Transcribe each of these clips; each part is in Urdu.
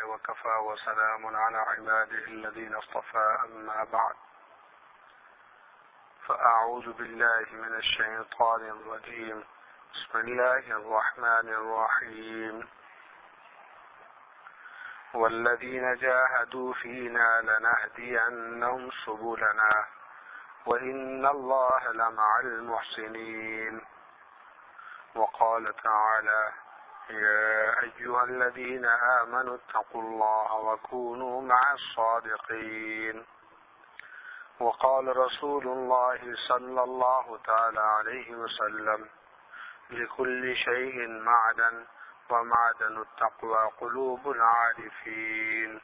وكفى وسلام على عباده الذين اصطفى أما بعد فأعوذ بالله من الشيطان الرجيم بسم الله الرحمن الرحيم والذين جاهدوا فينا لنهدينهم سبلنا وإن الله لمع المحسنين. وقال تعالى يا أيها الذين آمنوا اتقوا الله وكونوا مع الصادقين. وقال رسول الله صلى الله تعالى عليه وسلم لكل شيء معدن ومعدن التقوى قلوب العارفين.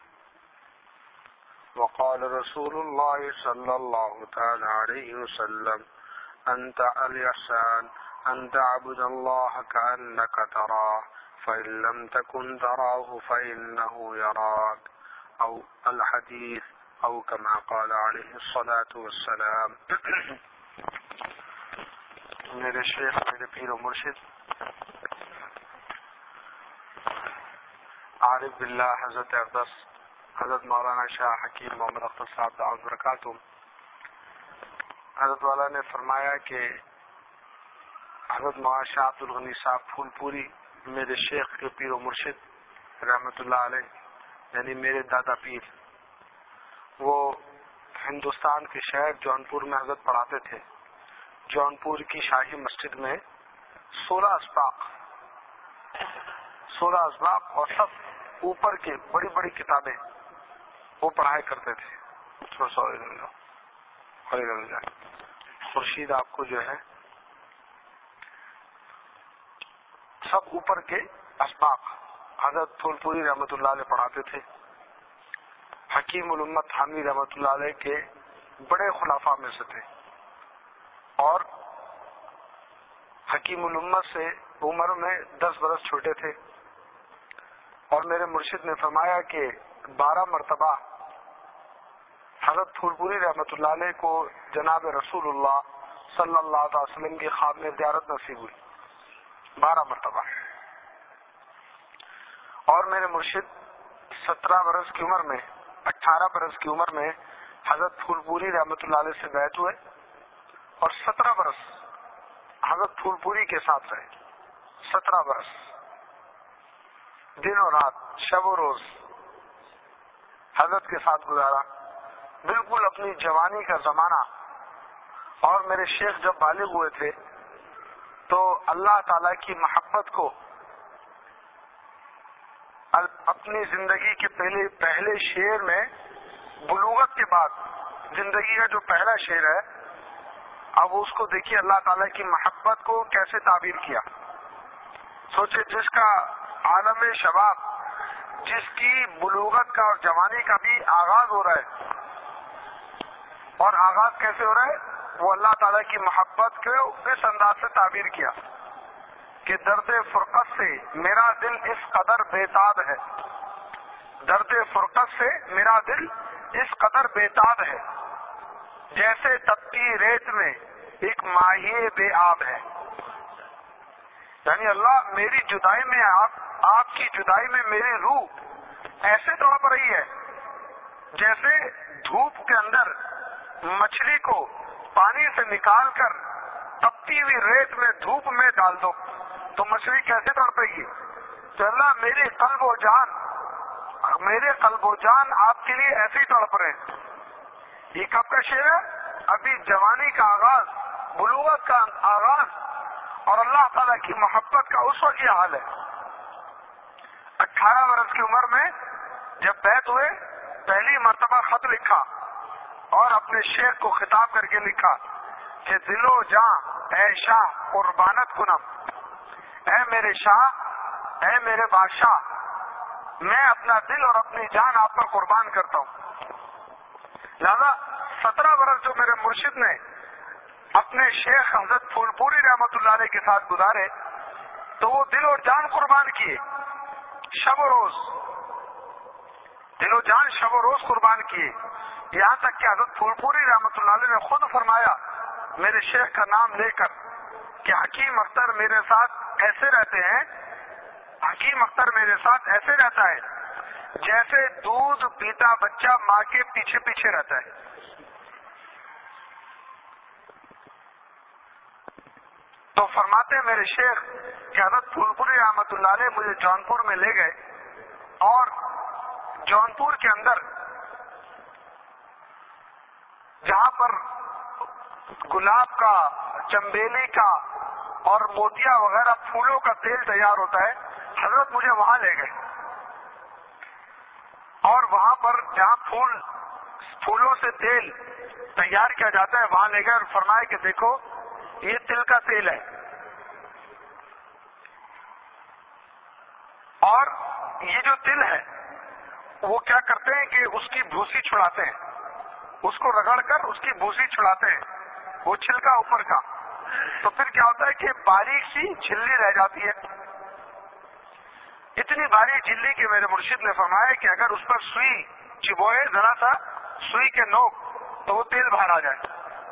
وقال رسول الله صلى الله تعالى عليه وسلم أنت الإحسان أن تعبد الله كأنك تراه فإن لم تكن تراه فإنه يراك أو الحديث أو كما قال عليه الصلاة والسلام. میرے شیخ میرے پیر و مرشد عارف باللہ حضرت اقدس حضرت مولانا شاہ حکیم محمد اختر صاحب دعوت برکاتہ، حضرت والا نے فرمایا کہ حضرت مولانا شاہ عبد الغنی صاحب پھول پوری میرے شیخ کے پیر و مرشد رحمۃ اللہ علیہ یعنی میرے دادا پیر، وہ ہندوستان کے شہر جونپور میں حضرت پڑھاتے تھے. جونپور کی شاہی مسجد میں 16 اسباق اور سب اوپر کے بڑی بڑی کتابیں وہ پڑھایا کرتے تھے. خورشید آپ کو جو ہے سب اوپر کے اسباق حضرت پھول پوری رحمۃ اللہ علیہ پڑھاتے تھے. حکیم الامت حامی رحمۃ اللہ علیہ کے بڑے خلافہ میں سے تھے اور حکیم الامت سے عمر میں 10 برس چھوٹے تھے. اور میرے مرشد نے فرمایا کہ 12 مرتبہ حضرت پھول پوری رحمۃ اللہ علیہ کو جناب رسول اللہ صلی اللہ علیہ وسلم کی خواب میں زیارت نصیب ہوئی. 12 مرتبہ. اور میرے مرشد 17 برس کی عمر میں 18 برس کی عمر میں حضرت پھول پوری رحمۃ اللہ علیہ سے بیعت ہوئے اور 17 برس حضرت پھول پوری کے ساتھ رہے. 17 برس دن و رات شب و روز حضرت کے ساتھ گزارا، بالکل اپنی جوانی کا زمانہ. اور میرے شیخ جب بالغ ہوئے تھے تو اللہ تعالی کی محبت کو اپنی زندگی کے پہلے شعر میں بلوغت کے بعد زندگی کا جو پہلا شعر ہے، اب اس کو دیکھیے اللہ تعالیٰ کی محبت کو کیسے تعبیر کیا. سوچے جس کا عالم شباب، جس کی بلوغت کا اور جوانی کا بھی آغاز ہو رہا ہے، اور آغاز کیسے ہو رہا ہے؟ وہ اللہ تعالیٰ کی محبت کو اس انداز سے تعبیر کیا کہ درد فرقت سے میرا دل اس قدر بےتاب ہے، درد فرقت سے میرا دل اس قدر بےتاب ہے، جیسے تپتی ریت میں ایک ماہی بے آب ہے. یعنی اللہ میری جدائی میں آپ کی جدائی میں میری روح ایسے تڑپ رہی ہے جیسے دھوپ کے اندر مچھلی کو پانی سے نکال کر تپتی ہوئی ریت میں دھوپ میں ڈال دو تو مچھلی کیسے تڑپے گی. تو اللہ میرے قلب و جان آپ کے لیے ایسے ہی تڑپ رہے ہیں. یہ کب کا شعر ہے؟ ابھی جوانی کا آغاز، بلوغت کا آغاز اور اللہ تعالیٰ کی محبت کا اس وقت یہ حال ہے. 18 برس کی عمر میں جب بیعت ہوئے، پہلی مرتبہ خط لکھا اور اپنے شیخ کو خطاب کر کے لکھا کہ دل و جاں اے شاہ قربانت کنم، اے میرے شاہ، اے میرے بادشاہ، میں اپنا دل اور اپنی جان آپ پر قربان کرتا ہوں. لہذا 17 برس جو میرے مرشد نے اپنے شیخ حضرت پھول پوری رحمۃ اللہ علیہ کے ساتھ گزارے تو وہ دل اور جان قربان کیے، شب و روز دل و جان شب و روز قربان کیے. یہاں تک کہ حضرت پھول پوری رحمۃ اللہ علیہ نے خود فرمایا میرے شیخ کا نام لے کر کہ حکیم اختر میرے ساتھ ایسے رہتے ہیں، حکیم اختر میرے ساتھ ایسے رہتا ہے جیسے دودھ پیتا بچہ ماں کے پیچھے پیچھے رہتا ہے. تو فرماتے ہیں میرے شیخ کہ حضرت پھول پوری رحمۃ اللہ علیہ مجھے جونپور میں لے گئے، اور جونپور کے اندر جہاں پر گلاب کا، چنبیلی کا اور موتیا وغیرہ پھولوں کا تیل تیار ہوتا ہے، حضرت مجھے وہاں لے گئے. اور وہاں پر جہاں پھولوں سے تیل تیار کیا جاتا ہے وہاں لے گئے اور فرمایا کہ دیکھو یہ تل کا تیل ہے، اور یہ جو تل ہے وہ کیا کرتے ہیں کہ اس کی بھوسی چھڑاتے ہیں، اس کو رگڑ کر اس کی بھوسی چھڑاتے ہیں، وہ چھلکا اوپر کا. تو پھر کیا ہوتا ہے کہ باریک سی جھلی رہ جاتی ہے، اتنی باریک جھلی کہ میرے مرشد نے فرمایا کہ اگر اس پر سوئی چبوئے ذرا سا سوئی کے نوک تو وہ تیل باہر آ جائے.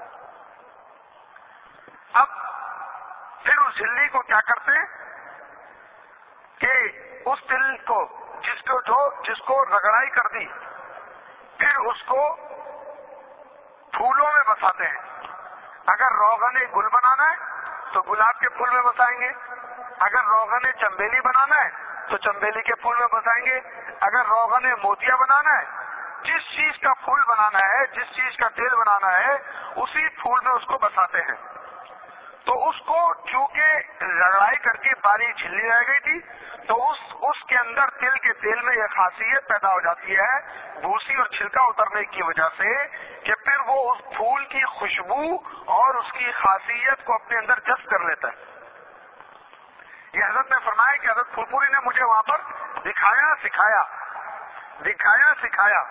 اب پھر اس جھلی کو کیا کرتے ہیں کہ اس تل کو جس کو رگڑائی کر دی، پھر اس کو پھولوں میں بساتے ہیں. اگر روغن گل بنانا ہے تو گلاب کے پھول میں بسائیں گے، اگر روغن چنبیلی بنانا ہے تو چنبیلی کے پھول میں بسائیں گے، اگر روغن موتیا بنانا ہے، جس چیز کا پھول بنانا ہے، جس چیز کا تیل بنانا ہے، اسی پھول میں اس کو بساتے ہیں. تو اس کو چونکہ رگڑائی کر کے باریک جھلی رہ گئی تھی تو اس کے اندر تل کے تیل میں یہ خاصیت پیدا ہو جاتی ہے بھوسی اور چھلکا اترنے کی وجہ سے کہ پھر وہ اس پھول کی خوشبو اور اس کی خاصیت کو اپنے اندر جذب کر لیتا ہے. یہ حضرت نے فرمایا کہ حضرت پھول پوری نے مجھے وہاں پر دکھایا سکھایا.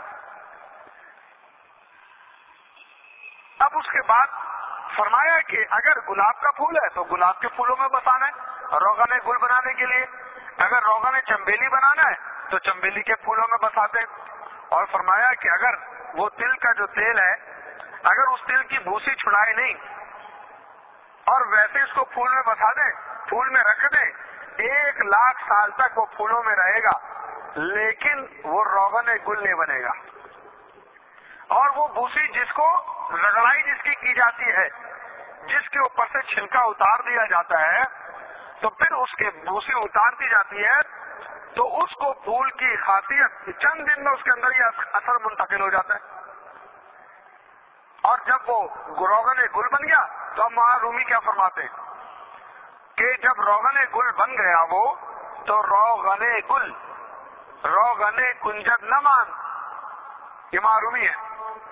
اب اس کے بعد فرمایا کہ اگر گلاب کا پھول ہے تو گلاب کے پھولوں میں بسانا ہے روغن گل بنانے کے لیے، اگر روغن چنبیلی بنانا ہے تو چنبیلی کے پھولوں میں بساتے. اور فرمایا کہ اگر وہ تل کا جو تیل ہے اگر اس تل کی بھوسی چھڑائے نہیں اور ویسے اس کو پھول میں بسا دیں، پھول میں رکھ دیں، 1,00,000 سال تک وہ پھولوں میں رہے گا لیکن وہ روغن گل نہیں بنے گا. اور وہ بھوسی جس کو رگڑائی جس کی جاتی ہے، جس کے اوپر سے چھلکا اتار دیا جاتا ہے، تو پھر اس کے بھوسی اتار دی جاتی ہے تو اس کو پھول کی خاصیت چند دن میں اس کے اندر یہ اثر منتقل ہو جاتا ہے. اور جب وہ روغن گل بن گیا تو ہم وہاں رومی کیا فرماتے ہیں کہ جب روغن گل بن گیا وہ تو روغن گل روغن کنجد نہ مان، یہ معرومی ہے.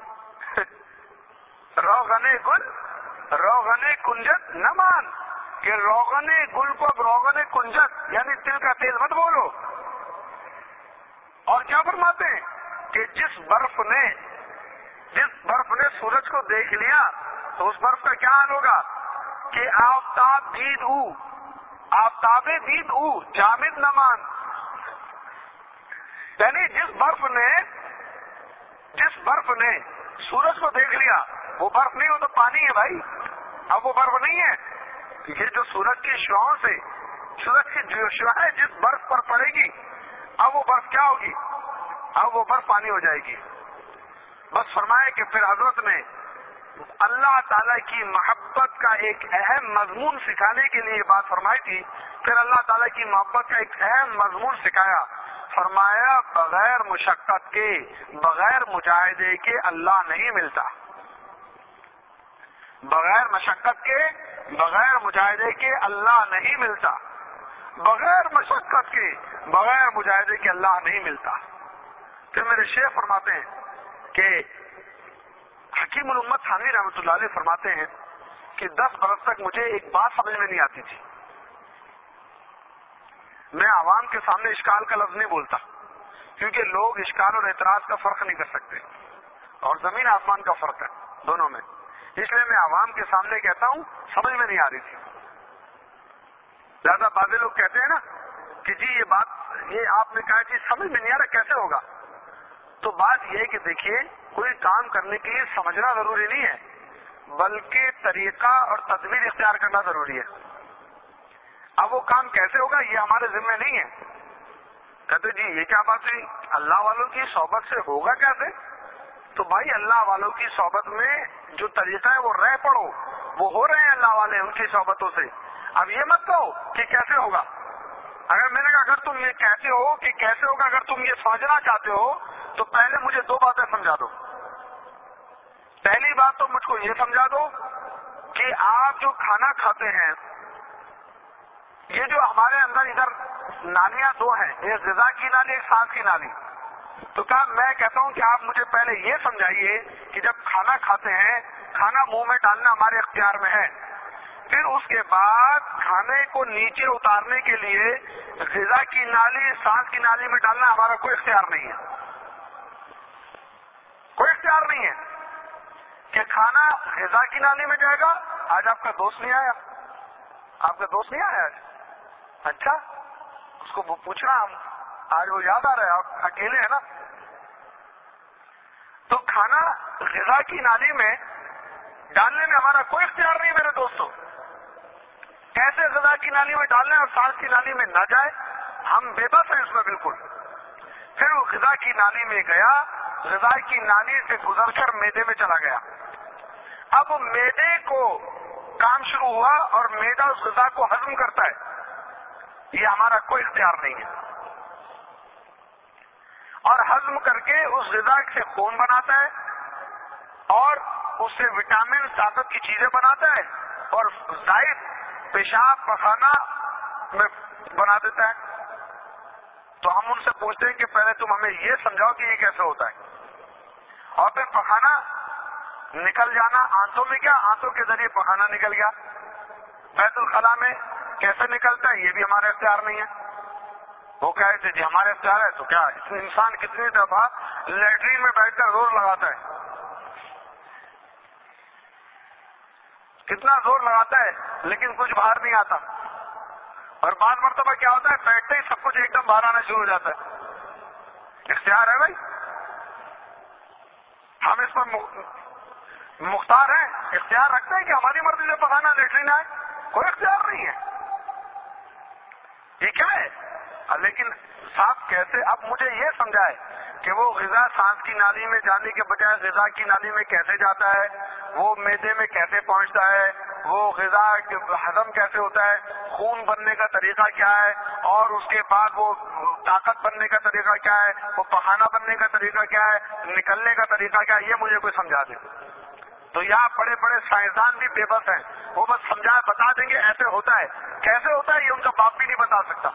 روغن گل روغن کنجد نہ مان کہ روغن گل کو اب روغن کنجد یعنی تل کا تیل مت بولو. اور کیا فرماتے ہیں کہ جس برف نے سورج کو دیکھ لیا تو اس برف کا کیا حال ہوگا کہ آفتاب دید جامد نہ مان. یعنی جس برف نے سورج کو دیکھ لیا وہ برف نہیں، وہ تو پانی ہے بھائی. اب وہ برف نہیں ہے، یہ جو سورج کی شعاؤں سے سورج کی جو شعاع جس برف پر پڑے گی اب وہ برف کیا ہوگی، اب وہ برف پانی ہو جائے گی. بس فرمائے کہ پھر حضرت نے اللہ تعالیٰ کی محبت کا ایک اہم مضمون سکھانے کے لیے بات فرمائی تھی. پھر اللہ تعالیٰ کی محبت کا ایک اہم مضمون سکھایا. فرمایا بغیر مشقت کے، بغیر مجاہدے کے اللہ نہیں ملتا. بغیر مشقت کے، بغیر مجاہدے کے اللہ نہیں ملتا. بغیر مشقت کے، بغیر مجاہدے کے اللہ نہیں ملتا. پھر میرے شیخ فرماتے ہیں کہ حکیم الامت تھانوی رحمۃ اللہ علیہ فرماتے ہیں کہ 10 برس تک مجھے ایک بات سمجھ میں نہیں آتی تھی. میں عوام کے سامنے اشکال کا لفظ نہیں بولتا کیونکہ لوگ اشکال اور اعتراض کا فرق نہیں کر سکتے اور زمین آسمان کا فرق ہے دونوں میں. اس لیے میں عوام کے سامنے کہتا ہوں سمجھ میں نہیں آ رہی تھی. زیادہ بعض لوگ کہتے ہیں نا کہ جی یہ آپ نے کہا جی سمجھ میں نہیں آ رہا کیسے ہوگا. تو بات یہ ہے کہ دیکھیے کوئی کام کرنے کے لیے سمجھنا ضروری نہیں ہے بلکہ طریقہ اور تدبیر اختیار کرنا ضروری ہے. اب وہ کام کیسے ہوگا یہ ہمارے ذمہ نہیں ہے. کہتے جی یہ کیا بات ہوئی، اللہ والوں کی صحبت سے ہوگا کیسے؟ تو بھائی اللہ والوں کی صحبت میں جو طریقہ ہے وہ رہ پڑو، وہ ہو رہے ہیں اللہ والے ان کی صحبتوں سے. اب یہ مت کہو کہ کیسے ہوگا. اگر میں نے کہا اگر تم یہ کہتے ہو کہ کیسے ہوگا، اگر تم یہ سمجھنا چاہتے ہو تو پہلے مجھے دو باتیں سمجھا دو. پہلی بات تو مجھ کو یہ سمجھا دو کہ آپ جو کھانا کھاتے ہیں، یہ جو ہمارے اندر ادھر نالیاں دو ہیں، ایک غذا کی نالی، ایک سانس کی نالی. تو کہا میں کہتا ہوں کہ آپ مجھے پہلے یہ سمجھائیے کہ جب کھانا کھاتے ہیں، کھانا منہ میں ڈالنا ہمارے اختیار میں ہے، پھر اس کے بعد کھانے کو نیچے اتارنے کے لیے غذا کی نالی، سانس کی نالی میں ڈالنا ہمارا کوئی اختیار نہیں ہے. کوئی اختیار نہیں ہے کہ کھانا غذا کی نالی میں جائے گا. آج آپ کا دوست نہیں آیا؟ آپ کا دوست نہیں آیا آج؟ اچھا، اس کو پوچھنا ہم، آج وہ یاد آ رہا ہے، آپ اکیلے ہیں نا. تو کھانا غذا کی نالی میں ڈالنے میں ہمارا کوئی اختیار نہیں میرے دوستوں. کیسے غذا کی نالی میں ڈالنا اور سانس کی نالی میں نہ جائے، ہم بے بس ہیں اس میں بالکل. پھر وہ غذا کی نالی میں گیا، غذا کی نالی سے گزر کر معدے میں چلا گیا. اب معدے کو کام شروع ہوا اور معدہ اس غذا کو ہضم کرتا ہے. یہ ہمارا کوئی اختیار نہیں ہے. اور ہضم کر کے اس غذا سے خون بناتا ہے اور اس سے وٹامن، طاقت کی چیزیں بناتا ہے اور زائد پیشاب پخانہ میں بنا دیتا ہے. تو ہم ان سے پوچھتے ہیں کہ پہلے تم ہمیں یہ سمجھاؤ کہ یہ کیسے ہوتا ہے. اور پھر پخانہ نکل جانا، آنتوں میں کیا، آنتوں کے ذریعے پخانہ نکل گیا. بیت الخلاء میں کیسے نکلتا ہے یہ بھی ہمارے اختیار نہیں ہے. وہ کہتے جی ہمارے اختیار ہے. تو کیا انسان کتنی دفعہ لیٹرین میں بیٹھ کر زور لگاتا ہے، کتنا زور لگاتا ہے لیکن کچھ باہر نہیں آتا. اور بعض مرتبہ کیا ہوتا ہے، بیٹھتے ہی سب کچھ ایک دم باہر آنا شروع ہو جاتا ہے. اختیار ہے بھائی، ہم اس پر مختار ہیں، اختیار رکھتے ہیں کہ ہماری مرضی سے پکانا لیٹرین آئے. کوئی اختیار نہیں ہے. یہ کیا ہے؟ لیکن صاحب کیسے، اب مجھے یہ سمجھائے کہ وہ غذا سانس کی نالی میں جانے کے بجائے غذا کی نالی میں کیسے جاتا ہے، وہ معدے میں کیسے پہنچتا ہے، وہ غذا ہضم کیسے ہوتا ہے، خون بننے کا طریقہ کیا ہے، اور اس کے بعد وہ طاقت بننے کا طریقہ کیا ہے، وہ پخانہ بننے کا طریقہ کیا ہے، نکلنے کا طریقہ کیا ہے، یہ مجھے کوئی سمجھا دے. تو یہاں بڑے بڑے سائنسدان بھی بے بس ہیں، وہ بس بتا دیں گے ایسے ہوتا ہے. کیسے ہوتا ہے یہ ان کا باپ بھی نہیں بتا سکتا.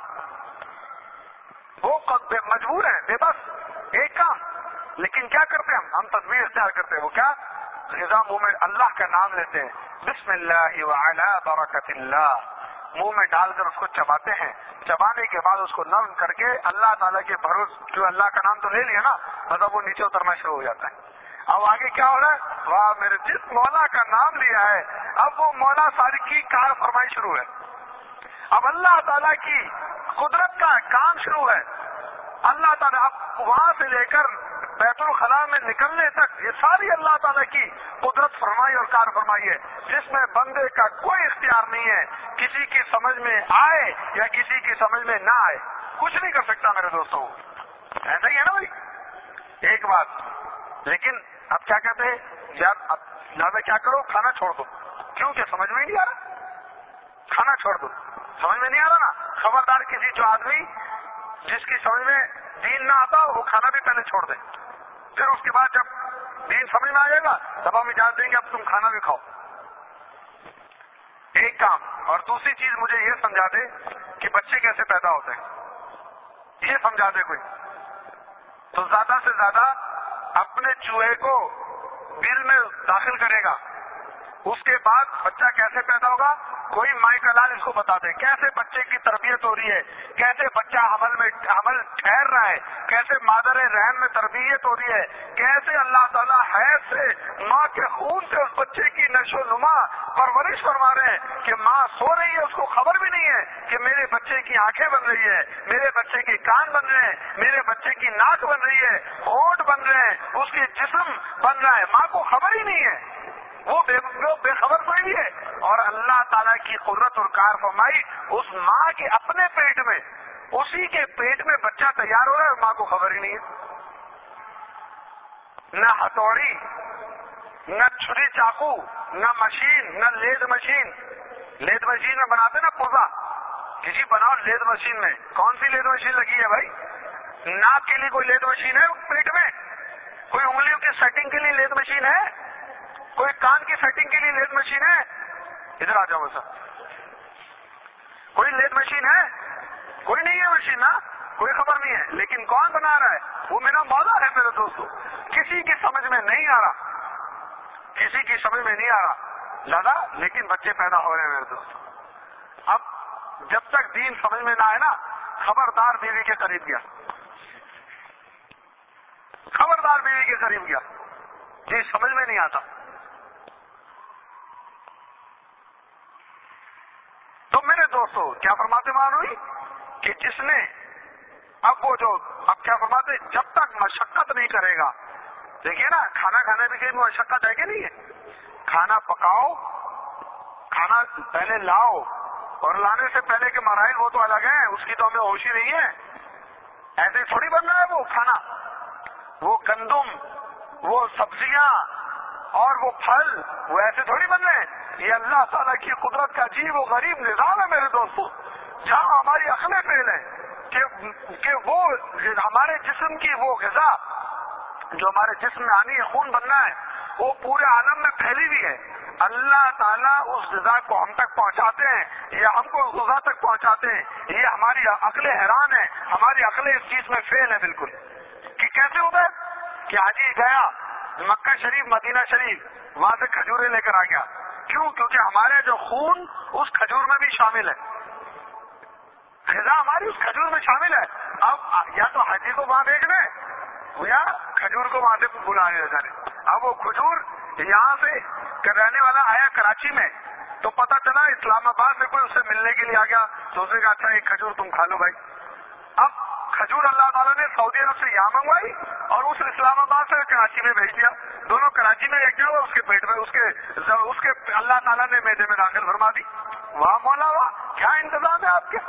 وہ مجبور ہیں، بے بس. ایک کام لیکن کیا کرتے ہیں ہم تدبیر اختیار کرتے ہیں. وہ کیا، غذا منہ میں اللہ کا نام لیتے ہیں، بسم اللہ وعلی برکت اللہ، منہ میں ڈال کر اس کو چباتے ہیں. چبانے کے بعد اس کو نرم کر کے اللہ تعالیٰ کے بھروسے، جو اللہ کا نام تو لے لیا نا، مطلب وہ نیچے اترنا شروع ہو جاتا ہے. اب آگے کیا ہو رہا ہے، واہ میرے جس مولا کا نام لیا ہے، اب وہ مولا ساری کی کار فرمائی شروع ہے. اب اللہ تعالیٰ کی قدرت کا کام شروع ہے. اللہ تعالیٰ اب وہاں سے لے کر بیت الخلاء میں نکلنے تک یہ ساری اللہ تعالیٰ کی قدرت فرمائی اور کار فرمائی ہے، جس میں بندے کا کوئی اختیار نہیں ہے. کسی کی سمجھ میں آئے یا کسی کی سمجھ میں نہ آئے، کچھ نہیں کر سکتا میرے دوستوں. ایسا ہی ہے نا بھائی. ایک بات لیکن اب کیا کہتے ہیں یار، اب لہٰذا کیا کرو، کھانا چھوڑ دو. کیوں کہ سمجھ میں نہیں آ رہا، کھانا چھوڑ دو. سمجھ میں نہیں آ رہا نا، خبردار کسی جو آدمی جس کی سمجھ میں دین نہ آتا وہ کھانا بھی پہلے چھوڑ دے. پھر اس کے بعد جب دین سمجھ میں آ جائے گا تب ہم اجازت دیں گے اب تم کھانا بھی کھاؤ. ایک کام. اور دوسری چیز مجھے یہ سمجھا دے کہ بچے کیسے پیدا ہوتے ہیں، یہ سمجھا دے کوئی. تو زیادہ سے زیادہ اپنے چوہے کو بل میں داخل کرے گا. اس کے بعد بچہ کیسے پیدا ہوگا، کوئی مائی کا لال اس کو بتا دے. کیسے بچے کی تربیت ہو رہی ہے، کیسے بچہ حمل ٹھہر رہا ہے، کیسے مادر رحم میں تربیت ہو رہی ہے، کیسے اللہ تعالیٰ حیض سے ماں کے خون سے اس بچے کی نشو و نما پرورش فرما رہے ہیں کہ ماں سو رہی ہے، اس کو خبر بھی نہیں ہے کہ میرے بچے کی آنکھیں بن رہی ہے، میرے بچے کے کان بن رہے ہیں، میرے بچے کی ناک بن رہی ہے، ہونٹ بن رہے ہیں، اس کے جسم بن رہا ہے. ماں کو خبر ہی نہیں ہے، وہ بے خبر کوئی بھی ہے. اور اللہ تعالیٰ کی قدرت اور کار فرمائی اس ماں کے اپنے پیٹ میں اسی کے پیٹ میں بچہ تیار ہو رہا ہے اور ماں کو خبر ہی نہیں ہے. نہ ہتھوڑی، نہ چھری چاقو، نہ مشین، نہ لید مشین. لید مشین میں بناتے نا پوزا، کسی بناؤ لید مشین میں. کون سی لید مشین لگی ہے بھائی؟ ناک کے لیے کوئی لید مشین ہے پیٹ میں؟ کوئی انگلیوں کی سیٹنگ کے لیے لید مشین ہے؟ کوئی کان کی سیٹنگ کے لیے لید مشین ہے؟ ادھر آ جاؤ سر. کوئی لید مشین ہے؟ کوئی نہیں ہے مشین نا، کوئی خبر نہیں ہے. لیکن کون بنا رہا ہے؟ وہ میرا مولا ہے میرے دوستو. کسی کی سمجھ میں نہیں آ رہا، کسی کی سمجھ میں نہیں آ رہا زیادہ، لیکن بچے پیدا ہو رہے ہیں میرے دوستو. اب جب تک دین سمجھ میں نہ آئے نا، خبردار بیوی کے قریب گیا، خبردار بیوی کے قریب گیا. جی سمجھ میں نہیں آتا. تو میرے دوستو کیا فرماتے مانوی کہ جس نے اب وہ جو اب کیا فرماتے، جب تک مشقت نہیں کرے گا. دیکھیے نا، کھانا کھانے بھی کہیں مشقت ہے کہ نہیں ہے؟ کھانا پکاؤ، کھانا پہلے لاؤ، اور لانے سے پہلے کے مراحل وہ تو الگ ہیں، اس کی تو ہمیں ہوش ہی نہیں ہے. ایسے تھوڑی بن رہا ہے وہ کھانا. وہ گندم، وہ سبزیاں اور وہ پھل، وہ ایسے تھوڑی بن رہے ہیں. یہ اللہ تعالیٰ کی قدرت کا عجیب و غریب نظام ہے میرے دوستو، جہاں ہماری عقلیں فیل ہیں کہ وہ ہمارے جسم کی وہ غذا جو ہمارے جسم میں آنی ہے، خون بننا ہے، وہ پورے عالم میں پھیلی ہوئی ہے. اللہ تعالیٰ اس غذا کو ہم تک پہنچاتے ہیں یا ہم کو اس غذا تک پہنچاتے ہیں. یہ ہماری عقلیں حیران ہیں، ہماری عقلیں اس چیز میں فیل ہیں بالکل. کہ کیسے ہوتا ہے کہ حاجی گیا مکہ شریف، مدینہ شریف، وہاں سے کھجورے لے کر آ گیا. کیوں؟ کیونکہ ہمارے جو خون اس کھجور میں بھی شامل ہے، غذا ہماری اس کھجور میں شامل ہے. اب یا تو حاجی کو وہاں بھیجنا ہے یا کھجور کو وہاں سے بلانے لے جانے. اب وہ کھجور یہاں سے رہنے والا آیا کراچی میں، تو پتا چلا اسلام آباد سے کوئی اس سے ملنے کے لیے آ گیا، تو اس نے کہا اچھا ایک کھجور تم کھا لو بھائی. اب کھجور اللہ تعالیٰ نے سعودی عرب سے یہاں منگوائی اور اس اسلام آباد سے کراچی میں بھیج دیا. دونوں کراچی میں ایک جگہ، اس کے پیٹ میں اس کے اللہ تعالیٰ نے میدے میں داخل فرما دی. واہ مولا واہ، کیا انتظام ہے آپ کے.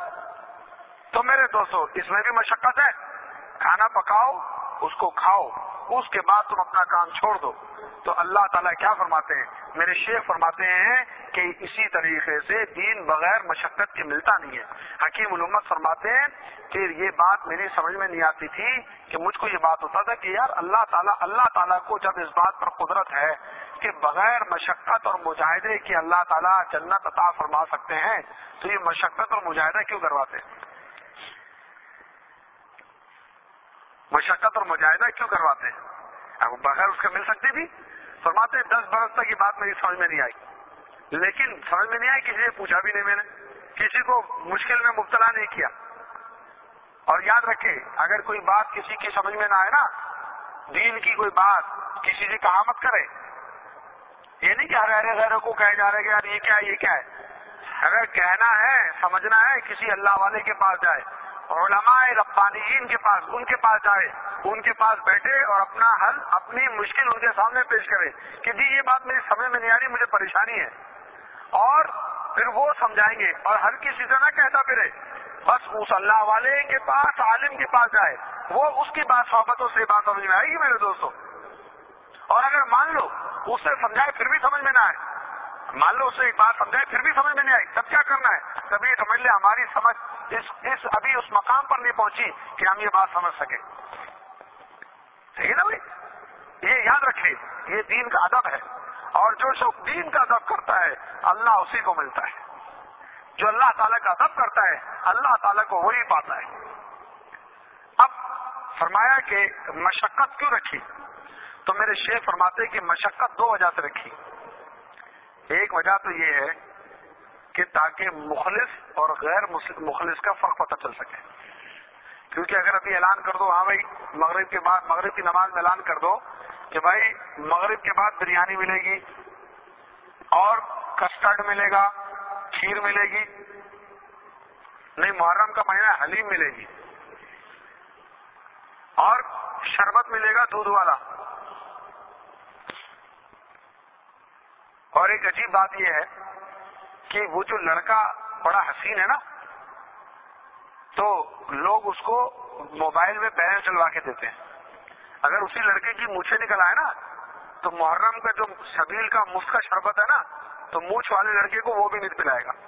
تو میرے دوستو اس میں بھی مشقت ہے. کھانا پکاؤ، اس کو کھاؤ، اس کے بعد تم اپنا کام چھوڑ دو. تو اللہ تعالیٰ کیا فرماتے ہیں؟ میرے شیخ فرماتے ہیں کہ اسی طریقے سے دین بغیر مشقت کے ملتا نہیں ہے. حکیم الامت فرماتے ہیں کہ یہ بات میری سمجھ میں نہیں آتی تھی کہ مجھ کو یہ بات ہوتا تھا کہ یار اللہ تعالیٰ کو جب اس بات پر قدرت ہے کہ بغیر مشقت اور مجاہدے کی اللہ تعالیٰ جنت عطا فرما سکتے ہیں، تو یہ مشقت اور مجاہدہ کیوں کرواتے ہیں؟ مشقت اور مجاہدہ کیوں کرواتے ہیں؟ اب بغیر اس کے مل سکتی تھی. فرماتے ہیں 10 برس تک یہ بات میری سمجھ میں نہیں آئی، لیکن سمجھ میں نہیں آئی، کسی نے پوچھا بھی نہیں، میں نے کسی کو مشکل میں مبتلا نہیں کیا. اور یاد رکھے اگر کوئی بات کسی کی سمجھ میں نہ آئے نا، دین کی کوئی بات کسی سے کہا مت کرے. یہ نہیں کہ ہر غیروں کو کہے جا رہے کہ یار یہ کیا ہے یہ کیا ہے. اگر کہنا ہے سمجھنا ہے کسی اللہ والے کے پاس جائے، علماء ربانیین کے پاس، ان کے پاس جائے، ان کے پاس بیٹھے اور اپنا حل، اپنی مشکل ان کے سامنے پیش کرے کہ جی یہ بات میری سمجھ میں نہیں آ رہی، مجھے پریشانی ہے. اور پھر وہ سمجھائیں گے اور ہر کسی سے نہ کہتا پھرے، بس اس اللہ والے کے پاس، عالم کے پاس جائے، وہ اس کی بات صحبتوں سے بات سمجھ میں آئے گی میرے دوستوں. اور اگر مان لو اس سے سمجھائے پھر بھی سمجھ میں نہ آئے، مان لو اس سے ایک بات سمجھائے پھر بھی سمجھ میں نہیں آئی، تب کیا کرنا ہے؟ تبھی سمجھ لے ہماری سمجھ ابھی اس مقام پر نہیں پہنچی کہ ہم یہ بات سمجھ سکیں. صحیح نا بھائی؟ یہ یاد رکھے یہ دین کا ادب ہے، اور جو شخص دین کا ادب کرتا ہے اللہ اسی کو ملتا ہے. جو اللہ تعالیٰ کا ادب کرتا ہے اللہ تعالیٰ کو وہی پاتا ہے. اب فرمایا کہ مشقت کیوں رکھی؟ تو میرے شیخ فرماتے کہ مشقت 2 وجہ سے رکھی. ایک وجہ تو یہ ہے کہ تاکہ مخلص اور غیر مخلص کا فرق پتہ چل سکے. کیونکہ اگر ابھی اعلان کر دو ہاں بھائی مغرب کے بعد، مغرب کی نماز میں اعلان کر دو کہ بھائی مغرب کے بعد بریانی ملے گی اور کسٹرڈ ملے گا، کھیر ملے گی، نہیں محرم کا مہینہ حلیم ملے گی اور شربت ملے گا دودھ والا. اور ایک عجیب بات یہ ہے کہ وہ جو لڑکا بڑا حسین ہے نا، تو لوگ اس کو موبائل میں بیان چلوا کے دیتے ہیں. اگر اسی لڑکے کی مونچھیں نکل آئے نا تو محرم کا جو سبیل کا مفت کا شربت ہے نا تو مونچھ والے لڑکے کو وہ بھی نہیں پلائے گا.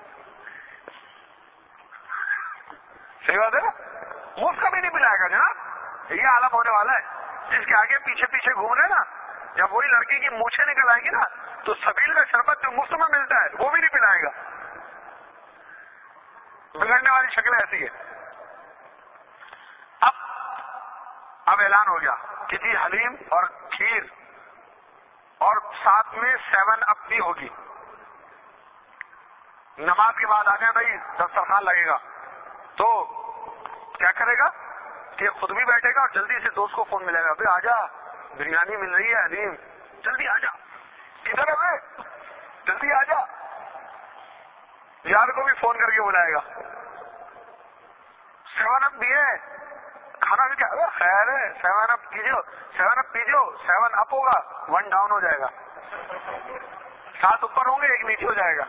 صحیح بات ہے نا, مفت کا بھی نہیں پلائے گا جناب. یہ عالم ہونے والا ہے. جس کے آگے پیچھے پیچھے گھوم رہے نا, جب وہی لڑکی کی مونچھیں نکل آئیں گی نا تو سبیل کا شربت جو مفت میں ملتا ہے وہ بھی نہیں پلائے گا. بگڑنے والی شکل ایسی ہے. اب اعلان ہو گیا کہ جی حلیم اور کھیر اور ساتھ میں 7 اپ بھی ہوگی. نماز کے بعد آ جائیں بھائی, دسترخوان لگے گا. تو کیا کرے گا کہ خود بھی بیٹھے گا اور جلدی سے دوست کو فون ملے گا, ابھی آ جا بریانی مل رہی ہے حلیم, جلدی آ جا, ادھر ہے جلدی آ جا. یار کو بھی فون کر کے بلائے گا. 7 اپ بھی ہے, کھانا بھی کیا خیر ہے, 7 اپ کیجو, 7 اپ پیجو, 7 اپ ہوگا 1 ڈاؤن ہو جائے گا, 7 اوپر ہوں گے 1 نیچے ہو جائے گا.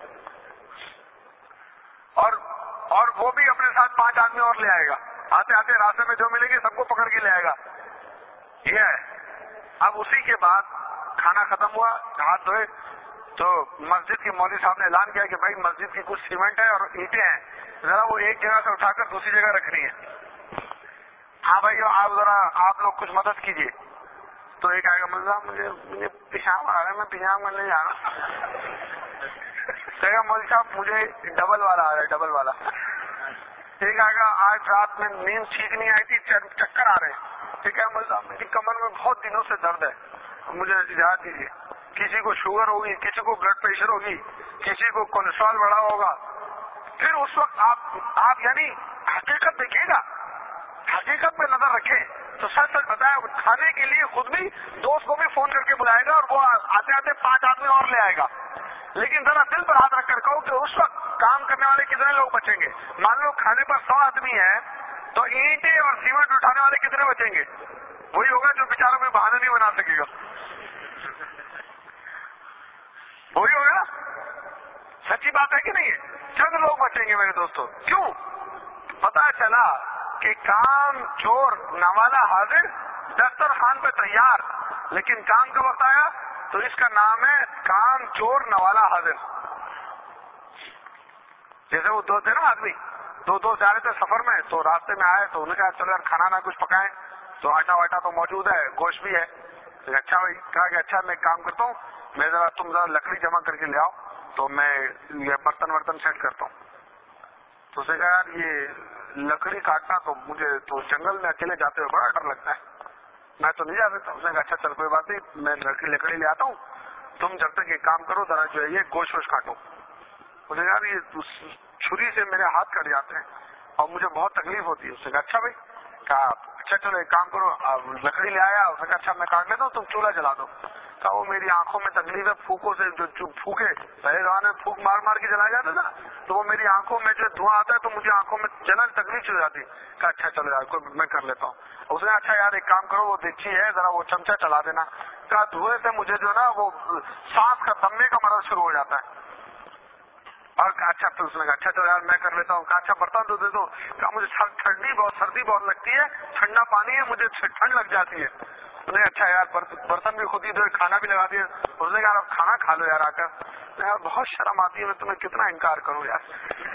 اور وہ بھی اپنے ساتھ 5 آدمی اور لے آئے گا. آتے آتے راستے میں جو ملے گی سب کو پکڑ کے لے آئے گا. یہ ہے. اب اسی کے بعد کھانا ختم ہوا, ہاتھ دھوئے, تو مسجد کے مولوی صاحب نے اعلان کیا کہ بھائی مسجد کی کچھ سیمنٹ ہے اور اینٹیں ہیں, ذرا وہ ایک جگہ سے اٹھا کر دوسری جگہ رکھنی ہے. ہاں بھائی آپ ذرا آپ لوگ کچھ مدد کیجیے. تو ایک آئے گا, مجھے پیشاب آ رہا ہے, میں پیشاب کرنے جا رہا ہوں. کہے گا مولوی صاحب مجھے ڈبل والا آ رہا ہے, ڈبل والا. ایک آئے گا آج رات میں نیند ٹھیک نہیں آئی تھی, چکر آ رہے ہیں. ٹھیک ہے مولوی صاحب میری کمر میں بہت دنوں سے درد ہے, مجھے اجازت دیجیے. کسی کو شوگر ہوگی, کسی کو بلڈ پریشر ہوگی, کسی کو کولیسٹرول بڑھا ہوگا. پھر اس وقت آپ یعنی حقیقت دیکھیے گا, حقیقت پہ نظر رکھیں تو سچ سچ بتائے کھانے کے لیے خود بھی دوست کو بھی فون کر کے بلائے گا اور وہ آتے آتے 5 آدمی اور لے آئے گا. لیکن ذرا دل پر ہاتھ رکھ کر کہو کہ اس وقت کام کرنے والے کتنے لوگ بچیں گے. مان لو کھانے پر 100 آدمی ہیں تو اینٹیں اور سیمنٹ اٹھانے والے کتنے بچیں گے؟ وہی ہوگا جو بیچاروں میں بہانے نہیں بنا سکے گا. وہی ہوگا. سچی بات ہے کہ نہیں ہے؟ چند لوگ بچیں گے میرے دوستوں. کیوں؟ پتا چلا کہ کام چور نوالا حاضر, دسترخوان پہ تیار, لیکن کام کا وقت آیا تو اس کا نام ہے کام چور نوالا حاضر. جیسے وہ دو تھے نا آدمی, دو جا رہے تھے سفر میں, تو راستے میں آئے تو انہوں نے کہا چلو یار کھانا نہ کچھ پکائیں, تو آٹا واٹا تو موجود ہے, گوشت بھی ہے. اچھا بھائی, کہا کہ اچھا میں کام کرتا ہوں, تم ذرا لکڑی جمع کر کے لے آؤ تو میں یہ برتن ورتن سیٹ کرتا ہوں. تو اسے کہا یار یہ لکڑی کاٹنا تو مجھے تو جنگل میں اکیلے جاتے ہوئے بڑا ڈر لگتا ہے, میں تو نہیں جا سکتا. اس نے کہا اچھا چل کوئی بات نہیں, میں لکڑی لے آتا ہوں, تم جب تک یہ کام کرو ذرا جو ہے یہ گوشت ووشت کاٹو. اس نے کہا یہ چھری سے میرے ہاتھ کٹ جاتے ہیں اور مجھے بہت تکلیف ہوتی ہے. اس نے کہا اچھا بھائی, کہا اچھا چلو ایک کام کرو, لکڑی لے آیا. اس نے کہا اچھا میں کاٹ لیتا ہوں, تم چولہا جلا دو. کہا وہ میری آنکھوں میں تکلیف ہے پھوکوں سے, جو پھوکے پہلے زمانے میں پھوک مار مار کے جلایا جاتا تھا تو وہ میری آنکھوں میں جو دھواں آتا ہے تو مجھے آنکھوں میں جلن تکلیف چل جاتی. کہا اچھا چلو یار میں کر لیتا ہوں. اس نے اچھا یار ایک کام کرو, وہ دیکھی ہے ذرا وہ چمچہ چلا دینا. کہا دھوئے سے مجھے جو نا وہ سانس کا دمے کا مرض شروع ہو جاتا ہے. اور کہا اچھا پھر اس نے کہا اچھا چلو یار میں کر لیتا ہوں. کہا اچھا برتن تو دے دو. کہا مجھے سردی بہت لگتی ہے, ٹھنڈا پانی ہے, مجھے ٹھنڈ لگ جاتی ہے. انہوں نے اچھا یار برتن بھی خود ہی دھوئے, کھانا بھی لگا دیا. اس نے کہا کھانا کھا لو یار آ کر. یار بہت شرم آتی ہے, میں تمہیں کتنا انکار کروں یار.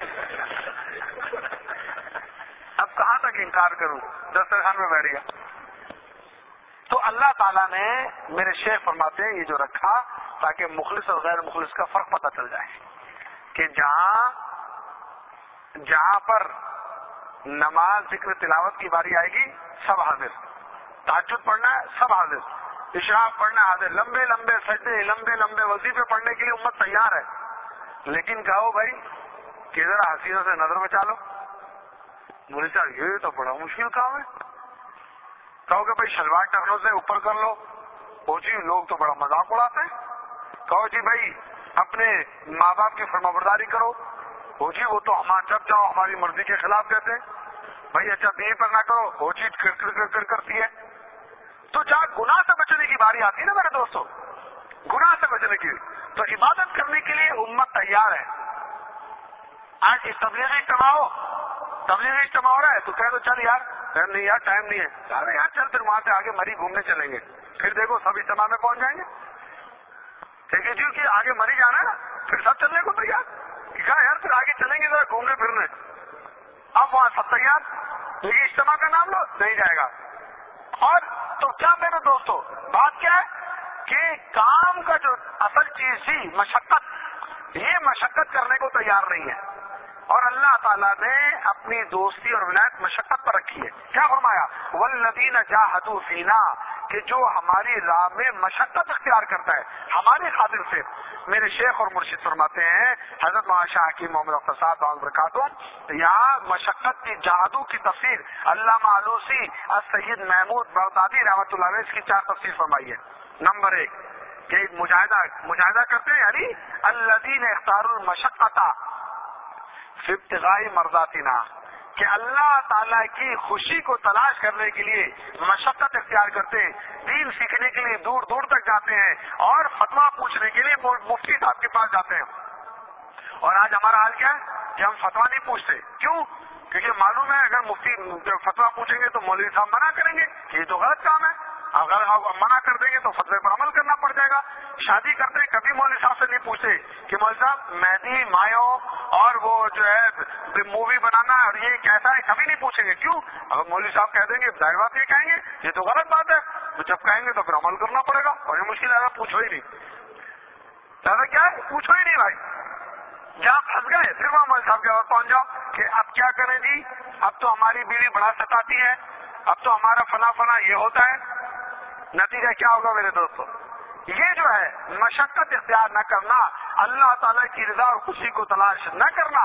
اب کہاں تک انکار کروں, دسترخوان میں بیٹھ گیا. تو اللہ تعالیٰ نے میرے شیخ فرماتے ہیں یہ جو رکھا تاکہ مخلص اور غیر مخلص کا فرق پتہ چل جائے کہ جہاں پر نماز ذکر تلاوت کی باری آئے گی سب حاضر, تہجد پڑھنا ہے سب حاضر, اشراق پڑھنا حاضر, لمبے لمبے سجدے لمبے لمبے وظیفے پڑھنے کے لیے امت تیار ہے. لیکن کہو بھائی کہ ذرا حسینوں سے نظر بچا لو. بولے چاہ یہ تو بڑا مشکل کام ہے. کہو کہ بھائی شلوار ٹخنوں سے اوپر کر لو, وہ جی لوگ تو بڑا مذاق اڑاتے ہیں. کہو جی بھائی اپنے ماں باپ کی فرمانبرداری کرو, وہ جی وہ تو جب چاہو ہماری مرضی کے خلاف کہتے ہیں. بھائی اچھا بیوی پر نہ کرو, وہ چیز کر کرتی ہے. تو جہاں گناہ سے بچنے کی باری آتی ہے نا میرے دوستوں, گناہ سے بچنے کی, تو عبادت کرنے کے لیے امت تیار ہے. آج اس تبلیغی کماؤ तबलीगी इज्तिमा हो रहा है तो कह दो चल यार, नहीं यार टाइम नहीं है, अरे यार चल फिर वहां से आगे मरी घूमने चलेंगे, फिर देखो सब इज्तिमा में पहुंच जाएंगे। ठीक है जी, कि आगे मरी जाना है ना, फिर सब चलने को तैयार, कहा यार फिर आगे चलेंगे जरा घूमने फिरने, अब वहां सब तैयार, लेकिन इज्तिमा का नाम लो नहीं जाएगा। और तो क्या मेरे दोस्तों बात क्या है कि काम का जो असल चीज थी मशक्कत, ये मशक्कत करने को तैयार नहीं है, और अल्लाह ताला ने अपनी दोस्ती और विलायत मशक्कत पर रखी है। क्या फरमाया, वल्लज़ीना जाहदू फीना, कि जो हमारी राह में मशक्कत इख्तियार करता है हमारी खातिर से। मेरे शेख और मुर्शिद फरमाते हैं हजरत मौलाना हकीम मोहम्मद अख्तर साहब दाऊद बरकातुहू, यहाँ मशक्कत की जादू की तफसीर अल्लामा आलूसी सैयद महमूद बगदादी रहमतुल्लाह अलैह इसकी 4 तफसीर फरमाई है। नंबर 1 कि मुजाहिदा करते हैं, यानी अल्लज़ीना इख्तारुल मशक्कता फी इब्तिगाई मर्ज़ातिना, कि अल्लाह ताला की खुशी को तलाश करने के लिए मशक्कत इख्तियार करते हैं, दीन सीखने के लिए दूर दूर तक जाते हैं, और फतवा पूछने के लिए मुफ्ती साहब के पास जाते हैं। और आज हमारा हाल क्या है कि हम फतवा नहीं पूछते, क्यों? क्योंकि मालूम है अगर मुफ्ती फतवा पूछेंगे तो मौलवी साहब मना करेंगे कि ये तो गलत काम है, अगर आप मना कर देंगे तो फतवे पर अमल करना पड़ जाएगा। शादी करते हैं कभी मौलवी साहब से नहीं पूछते कि मौलवी साहब मेहंदी मायो और वो जो है मूवी बनाना और ये कैसा है, कभी नहीं पूछेंगे, क्यों? अगर मौलवी साहब कह देंगे जाहिर बात ये कहेंगे ये तो गलत बात है, तो जब कहेंगे तो फिर अमल करना पड़ेगा, और ये मुश्किल है, पूछो ही नहीं, ज्यादा क्या है, पूछो ही नहीं भाई, जहाँ फंस गए फिर वहाँ मौलवी साहब के पास पहुंच जाओ कि अब क्या करें जी, अब तो हमारी बीवी बड़ा सताती है, अब तो हमारा फला फला ये होता है। नतीजा क्या होगा मेरे दोस्तों, ये जो है मशक्कत इख्तियार न करना, अल्लाह ताला की रजा और खुशी को तलाश न करना,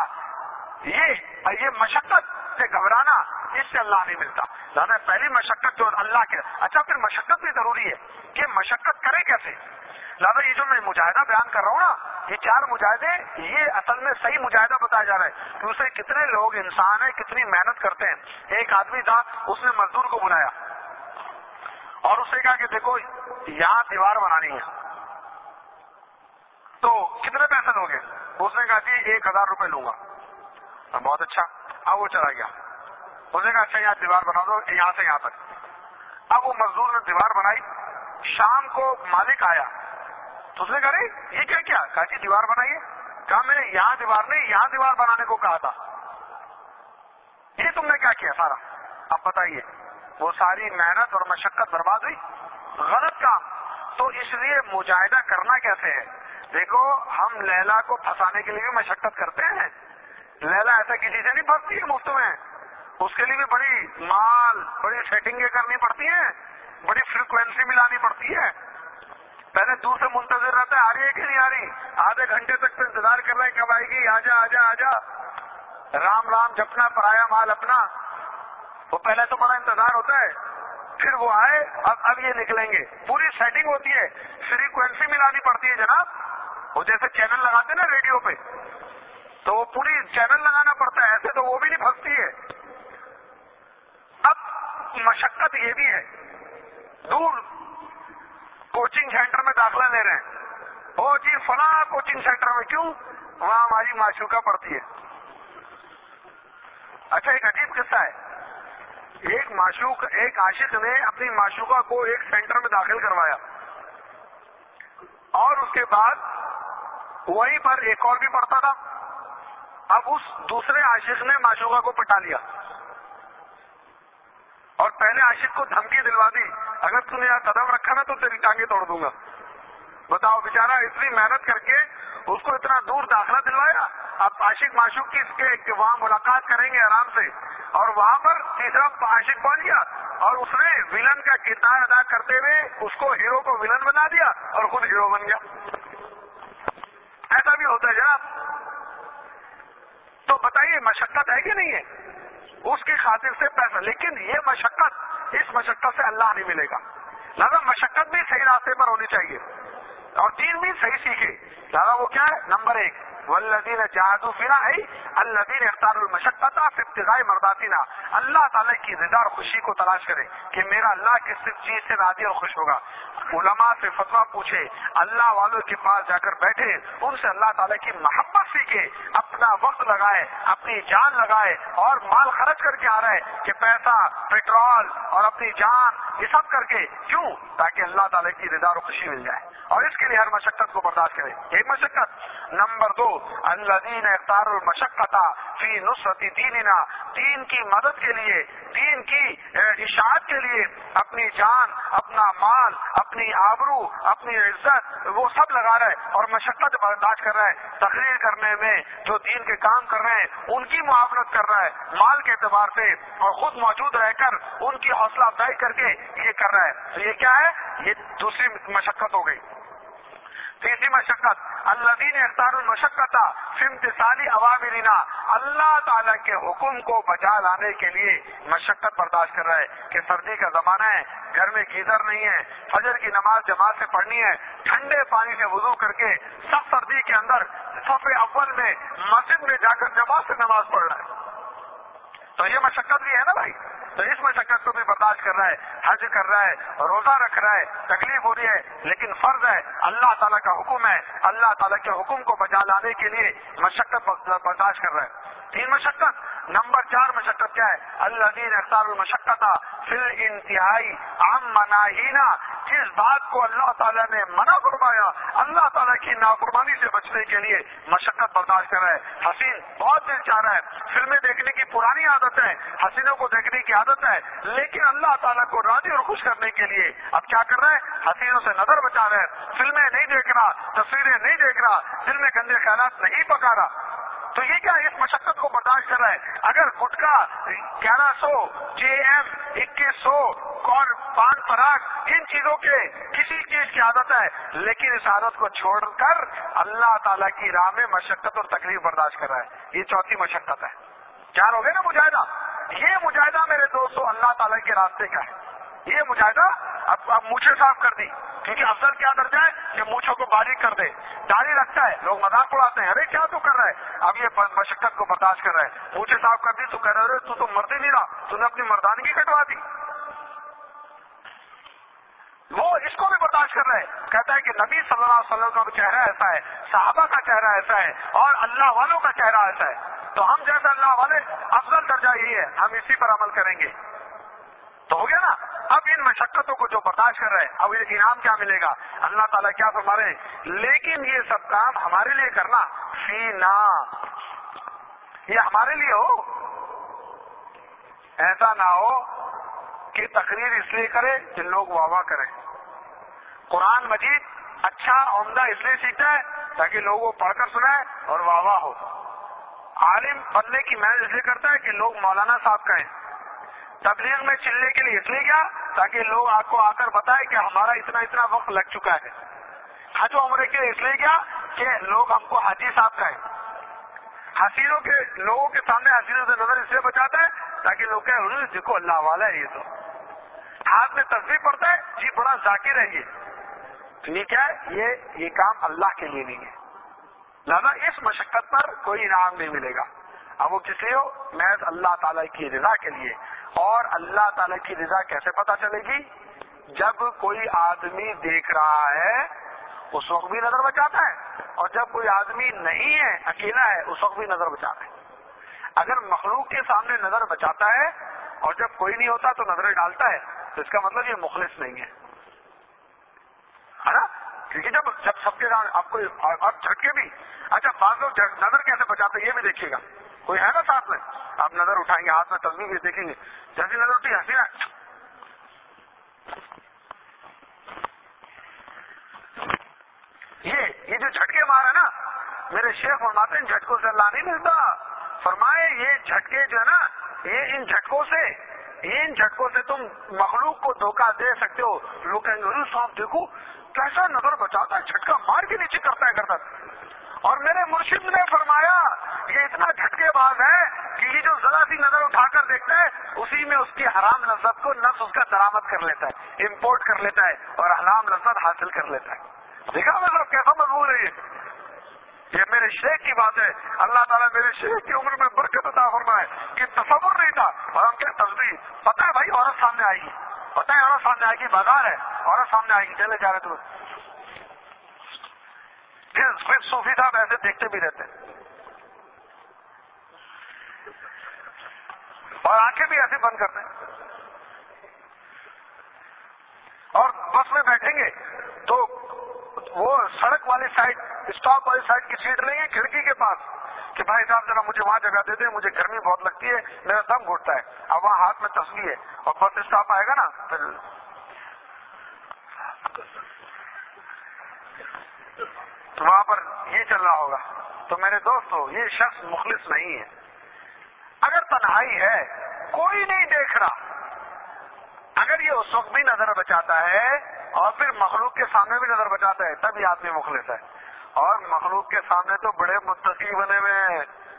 ये मशक्कत से घबराना, इससे अल्लाह नहीं मिलता। दादा पहली मशक्कत जो अल्लाह के, अच्छा फिर मशक्कत भी जरूरी है कि मशक्कत करे कैसे। दादा ये जो मैं मुजाहिदा बयान कर रहा हूँ ना, ये 4 मुजाहिदे, ये असल में सही मुजाहिदा बताया जा रहा है कि उसे कितने लोग इंसान है, कितनी मेहनत करते हैं। एक आदमी था, उसने मजदूर को बुलाया और उसने कहा कि देखो यहाँ दीवार बनानी है, तो कितने पैसे दोगे? उसने कहा जी 1000 रुपए लूंगा। बहुत अच्छा, अब वो चला गया, उसने कहा अच्छा यहाँ दीवार बना दो यहाँ से यहाँ तक। अब वो मजदूर ने दीवार बनाई, शाम को मालिक आया तो उसने कहा ये क्या किया? कहा जी दीवार बनाइए। कहा मैंने यहाँ दीवार नहीं यहाँ दीवार बनाने को कहा था, ये तुमने क्या किया सारा? अब बताइए, वो सारी मेहनत और मशक्कत बर्बाद हुई, गलत काम। तो इसलिए मुजाहिदा करना कैसे है? देखो हम लैला को फंसाने के लिए भी मशक्कत करते हैं, लैला ऐसा किसी से नहीं फंसती है मुफ्त में, उसके लिए भी बड़ी माल बड़ी सेटिंगें करनी पड़ती हैं, बड़ी फ्रीक्वेंसी मिलानी पड़ती है। पहले दूर से मुंतजिर रहता है, आ रही है कि नहीं आ रही, आधे घंटे तक तो इंतजार कर रहे हैं कब आएगी, आजा आजा आजा, राम राम जपना पराया माल अपना। वो पहले तो बड़ा इंतजार होता है, फिर वो आए, अब ये निकलेंगे, पूरी सेटिंग होती है, फ्रीक्वेंसी मिलानी पड़ती है जनाब। वो जैसे चैनल लगाते ना रेडियो पे, तो वो पूरी चैनल लगाना पड़ता है, ऐसे तो वो भी नहीं फंसती है। अब मशक्कत ये भी है, दूर कोचिंग सेंटर में दाखिला ले रहे हैं, ओ जी फला कोचिंग सेंटर में, क्यों? वहां हमारी माशूका पड़ती है। अच्छा एक अजीब किस्सा है, एक आशिक ने अपनी माशूका को एक सेंटर में दाखिल करवाया और उसके बाद वहीं पर एक और भी पढ़ता था। अब उस दूसरे आशिक ने माशूका को पटा लिया और पहले आशिक को धमकी दिलवा दी, अगर तूने यहाँ कदम रखा ना तो तेरी टांगे तोड़ दूंगा। बताओ, बेचारा इतनी मेहनत करके उसको इतना दूर दाखिला दिलवाया, अब आशिक माशूक की वहाँ मुलाकात करेंगे आराम से, और वहां पर तीसरा आशिक पहुंच गया और उसने विलन का किरदार अदा करते हुए उसको हीरो को विलन बना दिया और खुद हीरो बन गया। ऐसा भी होता है जनाब। तो बताइए मशक्कत है कि नहीं है? उसकी खातिर से पैसा, लेकिन ये मशक्कत, इस मशक्कत से अल्लाह नहीं मिलेगा। लिहाजा मशक्कत भी सही रास्ते पर होनी चाहिए और दीन भी सही सीखे। लिहाजा वो क्या है? नंबर 1 والذین جاہدوا فینا ای الذین اختاروا المشقۃ فی ابتغاء مرضاتنا، اللہ تعالیٰ کی رضا اور خوشی کو تلاش کرے کہ میرا اللہ کس چیز سے راضی اور خوش ہوگا۔ علماء سے فتویٰ پوچھے، اللہ والوں کے پاس جا کر بیٹھے، ان سے اللہ تعالیٰ کی محبت سیکھے، اپنا وقت لگائے، اپنی جان لگائے اور مال خرچ کر کے آ رہے کہ پیسہ، پیٹرول اور اپنی جان یہ سب کر کے، کیوں؟ تاکہ اللہ تعالیٰ کی رضا اور خوشی مل جائے، اور اس کے لیے ہر مشقت کو برداشت کرے۔ ایک مشقت۔ نمبر 2، الذین اختاروا المشقۃ فی نصرۃ دیننا، دین کی مدد کے لیے، دین کی اشاعت کے لیے اپنی جان، اپنا مال، اپنی آبرو، اپنی عزت وہ سب لگا رہے اور مشقت برداشت کر رہا ہے۔ تقریر کرنے میں جو دین کے کام کر رہے ہیں ان کی معاونت کر رہا ہے مال کے اعتبار سے، اور خود موجود رہ کر ان کی حوصلہ افزائی کر کے یہ کر رہا ہے، تو یہ کیا ہے؟ یہ دوسری مشقت ہو گئی۔ تیسری مشقت، الذین اختاروا المشقۃ فی امتثال اوامرنا، اللہ تعالیٰ کے حکم کو بجا لانے کے لیے مشقت برداشت کر رہا ہے کہ سردی کا زمانہ ہے، گھر میں گیزر نہیں ہے، فجر کی نماز جماعت سے پڑھنی ہے، ٹھنڈے پانی سے وضو کر کے سخت سردی کے اندر صف اول میں مسجد میں جا کر جماعت سے نماز پڑھ رہا ہے، تو یہ مشقت بھی ہے نا بھائی۔ تو اس مشقت کو بھی برداشت کر رہا ہے، حج کر رہا ہے، روزہ رکھ رہا ہے، تکلیف ہو رہی ہے، لیکن فرض ہے، اللہ تعالیٰ کا حکم ہے، اللہ تعالیٰ کے حکم کو بجا لانے کے لیے مشقت برداشت کر رہا ہے۔ 3 مشقت۔ نمبر 4 مشقت کیا ہے؟ الذین اختاروا المشقۃ فی الانتہائی عن مناہینا، جس بات کو اللہ تعالیٰ نے منع فرمایا، اللہ تعالیٰ کی نافرمانی سے بچنے کے لیے مشقت برداشت کر رہا ہے۔ حسین بہت دل چاہ رہا ہے، فلمیں دیکھنے کی پرانی عادت ہے، حسینوں کو دیکھنے کی عادت ہے، لیکن اللہ تعالیٰ کو راضی اور خوش کرنے کے لیے اب کیا کر رہا ہے؟ حسینوں سے نظر بچا رہا ہے، فلمیں نہیں دیکھ رہا، تصویریں نہیں دیکھ رہا، دل میں گندے خیالات نہیں پکا رہا، تو یہ کیا اس مشقت کو برداشت کر رہا ہے۔ اگر گٹکا 1100 JM 2100 اور پان پراگ ان چیزوں کے کسی چیز کی عادت ہے، لیکن اس عادت کو چھوڑ کر اللہ تعالیٰ کی راہ میں مشقت اور تکلیف برداشت کر رہا ہے، یہ 4تھی مشقت ہے۔ 4 ہو گئے نا مجاہدہ۔ یہ مجاہدہ میرے دوستو اللہ تعالیٰ کے راستے کا ہے، یہ مجاہدہ اب مونچھیں صاف کر دی، کیونکہ افضل کیا درجہ ہے کہ مونچھوں کو باریک کر دے، داڑھی رکھتا ہے، لوگ مذاق اڑاتے ہیں، ارے کیا تو کر رہا ہے، اب یہ مشقت کو برداشت کر رہا ہے، مونچھیں صاف کر دی تو کہہ رہے تو تم مرد ہی نہیں رہا، تو نے اپنی مردانگی کٹوا دی، وہ اس کو بھی برداشت کر رہا ہے، کہتا ہے کہ نبی صلی اللہ علیہ وسلم کا چہرہ ایسا ہے، صحابہ کا چہرہ ایسا ہے، اور اللہ والوں کا چہرہ ایسا ہے، تو ہم جیسے اللہ والے افضل درجہ یہی ہے، ہم اسی پر عمل کریں گے، تو ہو گیا نا۔ اب ان مشقتوں کو جو برداشت کر رہے ہیں، اب انعام کیا ملے گا؟ اللہ تعالیٰ کیا فرما رہے ہیں؟ لیکن یہ سب کام ہمارے لیے کرنا، فینا، یہ ہمارے لیے ہو، ایسا نہ ہو کہ تقریر اس لیے کرے کہ لوگ واہ واہ کریں، قرآن مجید اچھا عمدہ اس لیے سیکھتا ہے تاکہ لوگ وہ پڑھ کر سنائیں اور واہ واہ ہو، عالم بننے کی محنت اس لیے کرتا ہے کہ لوگ مولانا صاحب کہیں، تبلیغ میں چلنے کے لیے اس لیے کیا تاکہ لوگ آپ کو آ کر بتائیں کہ ہمارا اتنا وقت لگ چکا ہے، حج و عمرے کے لیے اس لیے کیا کہ لوگ ہم کو حاجی صاحب کہیں، حسینوں کے لوگوں کے سامنے حسینوں سے نظر اس لیے بچاتا ہے تاکہ لوگ کہیں حضور دیکھو اللہ والا ہے، یہ تو ہاتھ میں تصویر پڑتا ہے، جی بڑا ذاکر ہے یہ کیا ہے، یہ کام اللہ کے لیے نہیں ہے، لہذا اس مشقت پر کوئی انعام نہیں ملے گا۔ اب وہ کس لیے ہو؟ محض اللہ تعالیٰ کی رضا کے لیے، اور اللہ تعالیٰ کی رضا کیسے پتہ چلے گی؟ جب کوئی آدمی دیکھ رہا ہے اس وقت بھی نظر بچاتا ہے، اور جب کوئی آدمی نہیں ہے اکیلا ہے اس وقت بھی نظر بچاتا ہے۔ اگر مخلوق کے سامنے نظر بچاتا ہے اور جب کوئی نہیں ہوتا تو نظریں ڈالتا ہے، تو اس کا مطلب یہ مخلص نہیں ہے نا، کیونکہ جب سب کے سامنے آپ کو اب جھٹکے بھی، اچھا بعض لوگ نظر کیسے بچاتے ہیں یہ بھی دیکھیے گا، کوئی ہے نا ساتھ میں، آپ نظر اٹھائیں گے ہاتھ میں تصویر بھی دیکھیں گے، جیسی نظر اٹھی ہنسی نا، یہ جو جھٹکے مار ہے نا، میرے شیخ فرماتے ہیں ان جھٹکوں سے اللہ نہیں ملتا، فرمائے یہ جھٹکے جو ہے نا، یہ ان جھٹکوں سے تم مخلوق کو دھوکہ دے سکتے ہو، لوگ کہیں گے صاحب دیکھو کیسا نظر بچاتا ہے، جھٹکا مار کے نیچے کرتا ہے کرتا، اور میرے مرشد نے فرمایا یہ اتنا جھٹکے باز ہے کہ یہ جو ذرا سی نظر اٹھا کر دیکھتا ہے اسی میں اس کی حرام لذت کو نفس اس کا درآمد کر لیتا ہے، امپورٹ کر لیتا ہے اور حرام لذت حاصل کر لیتا ہے۔ دیکھا مطلب کیسا مضمون ہے یہ میرے شیخ کی بات ہے، اللہ تعالیٰ میرے شیخ کی عمر میں برکت عطا فرمائے کہ تصور نہیں تھا. اور ہم کیا تصویر، پتہ ہے بھائی عورت سامنے آئے گی، پتہ ہے عورت سامنے آئے گی، بازار ہے عورت سامنے آئے گی، چلے جا رہے تو پھر صوفی صاحب ایسے دیکھتے بھی رہتے اور آنکھیں بھی ایسے بند کرتے ہیں. اور بس میں بیٹھیں گے تو وہ سڑک والی سائڈ، اسٹاپ والی سائڈ کی سیٹ لیں گے کھڑکی کے پاس کہ بھائی صاحب ذرا مجھے وہاں جگہ دے دیں، مجھے گرمی بہت لگتی ہے، میرا دم گھٹتا ہے. اب وہاں ہاتھ میں تسبیح ہے اور بس اسٹاپ آئے گا نا پھر تو وہاں پر یہ چل رہا ہوگا. تو میرے دوستو یہ شخص مخلص نہیں ہے. اگر تنہائی ہے کوئی نہیں دیکھ رہا، اگر یہ اس وقت بھی نظر بچاتا ہے اور پھر مخلوق کے سامنے بھی نظر بچاتا ہے تب یہ آدمی مخلص ہے. اور مخلوق کے سامنے تو بڑے متقی بنے ہوئے ہیں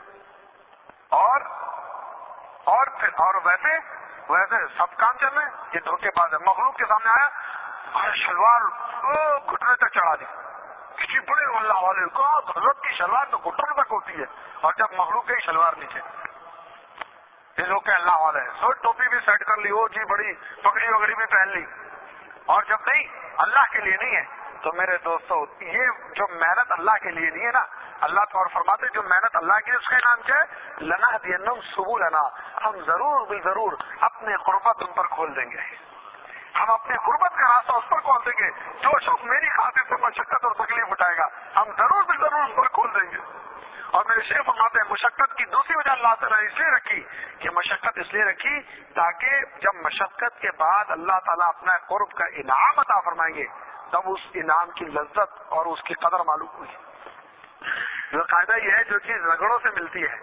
اور ویسے سب کام چل رہے ہیں. یہ دھوکے باز ہے. مخلوق کے سامنے آیا اور شلوار گھٹنے تک چڑھا دی، کسی بڑے اللہ والے کو حضرت کی شلوار تو گھٹنے تک ہوتی ہے، اور جب مخلوق کی شلوار نیچے، یہ لوگ کہ اللہ والے ہیں. سو ٹوپی بھی سیٹ کر لی، وہ جی بڑی پگڑی وگڑی بھی پہن لی، اور جب نہیں اللہ کے لیے نہیں ہے. تو میرے دوستو یہ جو محنت اللہ کے لیے نہیں ہے نا، اللہ تو اور فرماتے جو محنت اللہ کی اس کا نام کیا ہے، لنہدینہم سبلنا، ہم ضرور بالضرور اپنے قربت ان پر کھول دیں گے. ہم اپنے قربت کا راستہ اس پر کھول دیں گے. جو شخص میری خاطر سے مشقت اور تکلیف اٹھائے گا ہم ضرور بالضرور اس پر کھول دیں گے. اور میرے شیخ فرماتے ہیں مشقت کی دوسری وجہ اللہ تعالیٰ نے اس لیے رکھی کہ مشقت اس لیے رکھی تاکہ جب مشقت کے بعد اللہ تعالیٰ اپنا قرب کا انعام عطا فرمائیں گے تب اس انعام کی لذت اور اس کی قدر معلوم ہوئی. جو قاعدہ یہ ہے جو چیز رگڑوں سے ملتی ہے،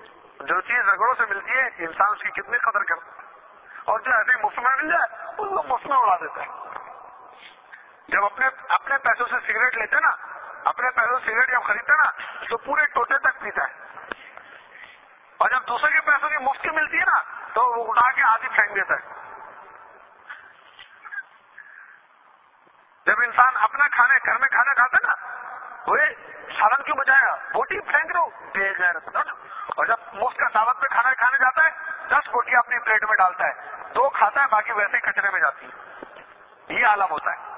انسان اس کی کتنی قدر کرتا ہے، اور جو ایسے مفت میں مل جائے اس کو مفت میں اڑا دیتا ہے. جب اپنے پیسوں سے سگریٹ لیتے نا، اپنے پیسوں سے سگریٹ جب خریدتے نا تو پورے ٹوٹے تک پیتا ہے، اور جب دوسرے کے پیسوں کی مفت کی ملتی ہے نا تو وہ اٹھا کے آدھی پھینک دیتا ہے. جب انسان اپنا گھر میں کھانا کھاتا ہے نا، وہ سالن کی بجائے بوٹی پھینک دو بے غیرت. اور جب مفت کا دعوت پہ کھانا کھانے جاتا ہے 10 بوٹیاں اپنی پلیٹ میں ڈالتا ہے، 2 کھاتا ہے باقی ویسے ہی کچرے میں جاتی ہے. یہ عالم ہوتا ہے.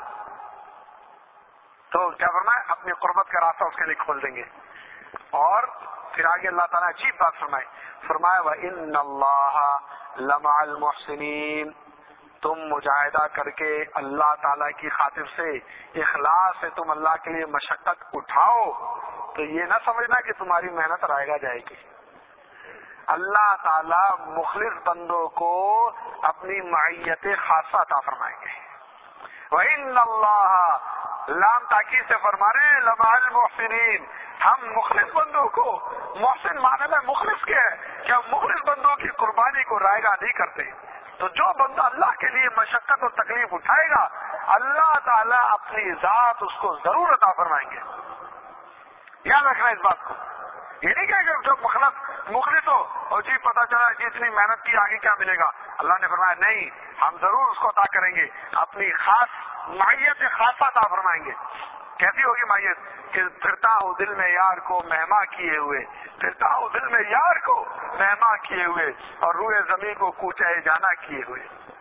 تو کیا فرمایا اپنی قربت کا راستہ اس کے لیے کھول دیں گے. اور پھر آگے اللہ تعالیٰ عجیب بات فرمایا وَإِنَّ اللَّهَ لَمَعَ الْمُحْسِنِينَ، تم مجاہدہ کر کے اللہ تعالیٰ کی خاطر سے اخلاص سے تم اللہ کے لیے مشقت اٹھاؤ تو یہ نہ سمجھنا کہ تمہاری محنت رائے جائے گی. اللہ تعالیٰ مخلص بندوں کو اپنی معیت خاصہ عطا فرمائیں گے. وَإِنَّ اللَّهَ لام تاکید سے فرما رہے ہیں لَمَعَ الْمُحْسِنِينَ، ہم مخلص بندوں کو، محسن معنی میں مخلص کے ہے کہ ہم مخلص بندوں کی قربانی کو رائے گاہ نہیں کرتے. تو جو بندہ اللہ کے لیے مشقت اور تکلیف اٹھائے گا اللہ تعالیٰ اپنی ذات اس کو ضرور عطا فرمائیں گے. یاد رکھنا اس بات کو. یہ نہیں کہ جو مخلص ہو اور جی پتا چلا جتنی محنت کی آگے کیا ملے گا. اللہ نے فرمایا نہیں، ہم ضرور اس کو عطا کریں گے، اپنی خاص معیت خاصہ عطا فرمائیں گے. کیسی ہوگی معیت کہ پھرتا ہوں دل میں یار کو مہما کیے ہوئے، پھرتا ہوں دل میں یار کو مہما کیے ہوئے، اور روئے زمین کو کوچے جانا کیے ہوئے.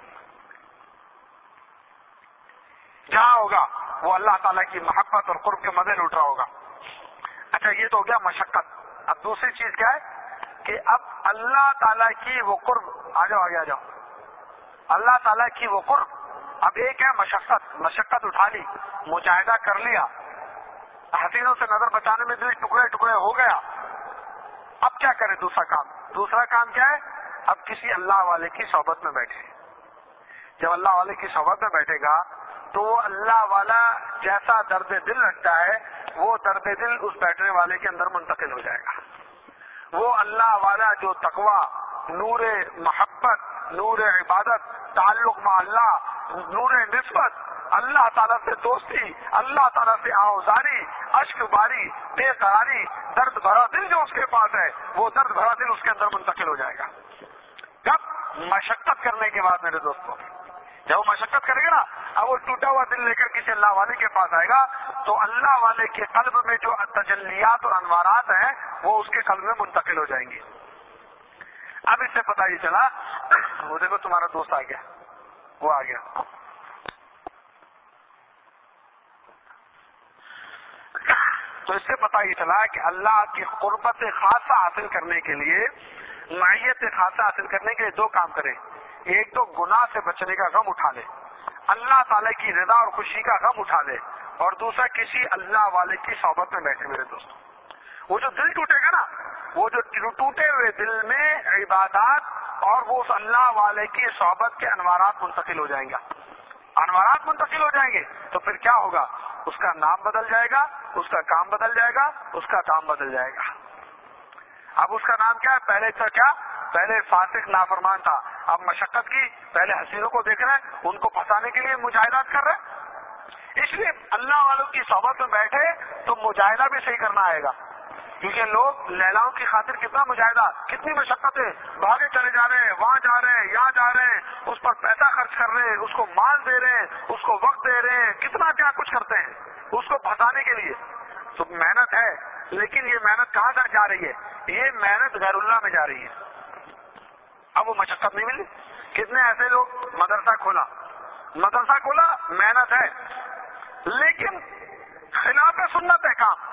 جہاں ہوگا وہ اللہ تعالیٰ کی محبت اور قرب کے مزے لوٹ رہا ہوگا. اچھا یہ تو ہو گیا مشقت. اب دوسری چیز کیا ہے کہ اب اللہ تعالیٰ کی وہ قرب، آ جاؤ اللہ تعالیٰ کی وہ قرب. اب ایک ہے مشقت اٹھا لی، مجاہدہ کر لیا، حسینوں سے نظر بچانے میں دل ٹکڑے ٹکڑے ہو گیا. اب کیا کرے؟ دوسرا کام کیا ہے؟ اب کسی اللہ والے کی صحبت میں بیٹھے. جب اللہ والے کی صحبت میں بیٹھے گا تو وہ اللہ والا جیسا درد دل رکھتا ہے وہ درد دل اس بیٹھنے والے کے اندر منتقل ہو جائے گا. وہ اللہ والا جو تقوی، نور محبت، نور عبادت، تعلق مع اللہ، نور نسبت، اللہ تعالیٰ سے دوستی، اللہ تعالیٰ سے آوزاری، اشک باری، بے قراری، درد بھرا دل جو اس کے پاس ہے وہ درد بھرا دل اس کے اندر منتقل ہو جائے گا. جب مشقت کرنے کے بعد میرے دوستوں جب وہ مشقت کرے گا نا، اب وہ ٹوٹا ہوا دل لے کر کسی اللہ والے کے پاس آئے گا تو اللہ والے کے قلب میں جو تجلیات اور انوارات ہیں وہ اس کے قلب میں منتقل ہو جائیں گے۔ اب اس سے پتہ یہ چلا، وہ دیکھو تمہارا دوست آ گیا، وہ آ گیا۔ تو اس سے پتہ یہ چلا کہ اللہ کی قربت خاصہ حاصل کرنے کے لیے، معیت خاصہ حاصل کرنے کے لیے دو کام کرے، ایک تو گناہ سے بچنے کا غم اٹھا لے، اللہ تعالیٰ کی رضا اور خوشی کا غم اٹھا لے، اور دوسرا کسی اللہ والے کی صحبت میں بیٹھے۔ میرے دوستوں، وہ جو دل ٹوٹے گا نا، وہ جو ٹوٹے ہوئے دل میں عبادات اور وہ اس اللہ والے کی صحبت کے انوارات منتقل ہو جائیں گے، انوارات منتقل ہو جائیں گے تو پھر کیا ہوگا؟ اس کا نام بدل جائے گا، اس کا کام بدل جائے گا، اس کا کام بدل جائے گا۔ اب اس کا نام کیا ہے؟ پہلے تھا کیا؟ پہلے فاسق نافرمان تھا، اب مشقت کی، پہلے حسینوں کو دیکھ رہے ہیں، ان کو پھنسانے کے لیے مجاہدات کر رہے ہیں۔ اس لیے اللہ والوں کی صحبت میں بیٹھے تو مجاہدہ بھی صحیح کرنا آئے گا، کیونکہ لوگ لیلاؤں کی خاطر کتنا مجاہدہ، کتنی مشقتیں، بھاگے چلے جا رہے ہیں، وہاں جا رہے ہیں، یہاں جا رہے ہیں، اس پر پیسہ خرچ کر رہے ہیں، اس کو مال دے رہے ہیں، اس کو وقت دے رہے ہیں، کتنا کیا کچھ کرتے ہیں اس کو پھنسانے کے لیے۔ تو محنت ہے، لیکن یہ محنت کہاں تک جا رہی ہے؟ یہ محنت غیر اللہ میں جا رہی ہے۔ اب وہ مشقت نہیں ملی۔ کتنے ایسے لوگ مدرسہ کھولا، محنت ہے، لیکن خلاف سنت ہے کام۔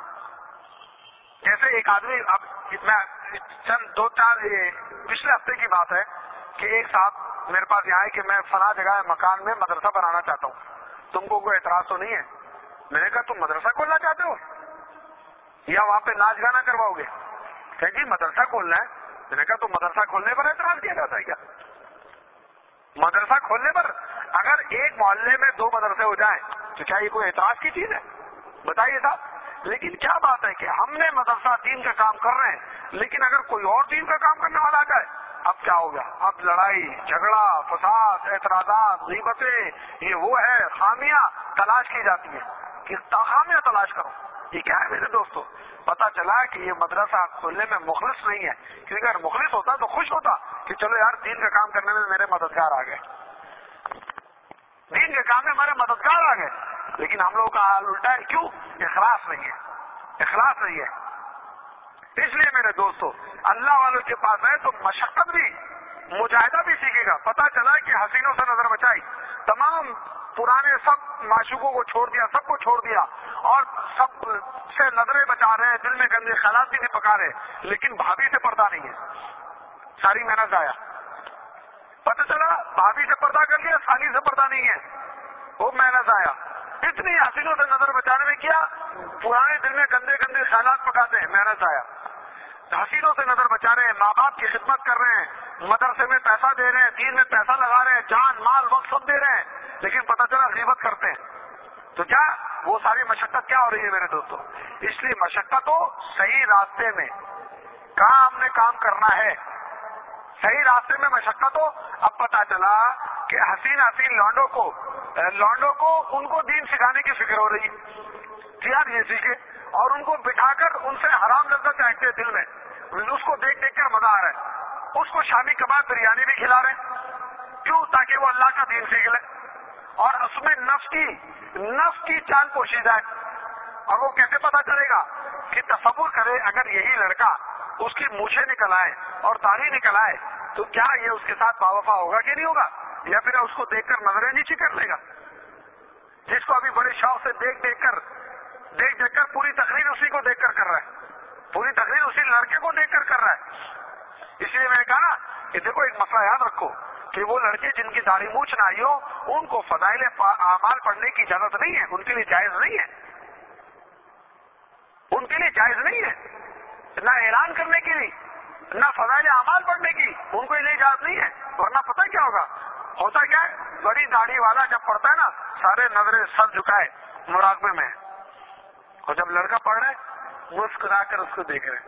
جیسے ایک آدمی، اب میں چند دو چار پچھلے ہفتے کی بات ہے کہ ایک صاحب میرے پاس یہاں ہے کہ میں فلاں جگہ مکان میں مدرسہ بنانا چاہتا ہوں، تم کو کوئی اعتراض تو نہیں ہے؟ میں نے کہا تم مدرسہ کھولنا چاہتے ہو یا وہاں پہ ناچ گانا کرواؤ گے؟ کہ جی مدرسہ کھولنا ہے۔ میں نے کہا تو مدرسہ کھولنے پر اعتراض کیا جاتا ہے کیا؟ مدرسہ کھولنے پر اگر ایک محلے میں دو مدرسے ہو جائیں تو کیا یہ کوئی اعتراض کی چیز ہے؟ بتائیے صاحب۔ لیکن کیا بات ہے کہ ہم نے مدرسہ دین کا کام کر رہے ہیں، لیکن اگر کوئی اور دین کا کام کرنے والا آ جائے اب کیا ہوگا؟ اب لڑائی جھگڑا فساد اعتراضات غیبتیں، یہ وہ ہے خامیاں تلاش کی جاتی ہیں کہ خامیاں تلاش کرو۔ یہ کیا ہے میرے دوستو؟ پتا چلا کہ یہ مدرسہ کھولنے میں مخلص نہیں ہے، کیونکہ اگر مخلص ہوتا تو خوش ہوتا کہ چلو یار دین کا کام کرنے میں میرے مددگار آ گئے، دین کے کام میں ہمارے مددگار آ گئے۔ لیکن ہم لوگوں کا حال الٹا ہے، کیوں؟ اخلاص نہیں ہے، اخلاص نہیں ہے۔ اس لیے میرے دوستو اللہ والوں کے پاس ہے تو مشقت بھی، مجاہدہ بھی سیکھے گا۔ پتا چلا کہ حسینوں سے نظر بچائی، تمام پرانے سب معشوقوں کو چھوڑ دیا، سب کو چھوڑ دیا اور سب سے نظریں بچا رہے ہیں، دل میں گندے خیالات بھی نہیں پکا رہے، لیکن بھابھی سے پردہ نہیں ہے، ساری محنت آیا۔ پتہ چلا بھابھی سے پردہ کر لیا، سالی سے پردہ نہیں ہے، وہ محنت آیا۔ اتنی حسینوں سے نظر بچانے میں کیا، پرانے دل میں گندے گندے خیالات پکاتے ہیں، محنت آیا۔ حسینوں سے نظر بچا رہے ہیں، ماں باپ کی خدمت کر رہے ہیں، مدرسے میں پیسہ دے رہے ہیں، دین میں پیسہ لگا رہے ہیں، جان مال وقت سب دے رہے ہیں، لیکن پتہ چلا غیبت کرتے ہیں، تو کیا وہ ساری مشقت کیا ہو رہی ہے میرے دوستوں؟ اس لیے مشقت ہو صحیح راستے میں کہاں ہم نے کام کرنا ہے، صحیح راستے میں مشقت ہو۔ اب پتا چلا کہ حسین لانڈوں کو ان کو دین سکھانے کی فکر ہو رہی ہے، یار یہ سیکھے، اور ان کو بٹھا کر ان سے حرام لذت چاہتے دل میں، اس کو دیکھ دیکھ کر مزہ آ رہا ہے، اس کو شامی کباب بریانی بھی کھلا رہے ہیں، کیوں؟ تاکہ وہ اللہ کا دین سیکھ لے، اور اس میں نفس کی چال پوشیدہ ہے۔ اور وہ کیسے پتا چلے گا کہ تصور کرے اگر یہی لڑکا اس کی مونچھیں نکل آئے اور داڑھی نکل آئے تو کیا یہ اس کے ساتھ باوفا ہوگا کہ نہیں ہوگا، یا پھر اس کو دیکھ کر نظریں نیچی کر لے گا؟ جس کو ابھی بڑے شوق سے دیکھ دیکھ کر پوری تقریر اسی کو دیکھ کر رہا ہے، پوری تقریر اسی لڑکے کو دیکھ کر رہا ہے۔ اس لیے میں نے کہا کہ دیکھو ایک مسئلہ یاد رکھو کہ وہ لڑکے جن کی داڑھی مونچھ نہ آئی ہو ان کو فضائل اعمال پڑھنے کی اجازت نہیں ہے، ان کے لیے جائز نہیں ہے، ان کے لیے جائز نہیں ہے، نہ اعلان کرنے کی نہیں، نہ فضائل اعمال پڑھنے کی ان کو یہ اجازت نہیں ہے۔ ورنہ پتہ کیا ہوتا کیا ہے، بڑی داڑھی والا جب پڑھتا ہے نا سارے نظریں سر جھکائے مراقبے میں، اور جب لڑکا پڑھ رہا ہے مسکرا کر اس کو دیکھ رہے،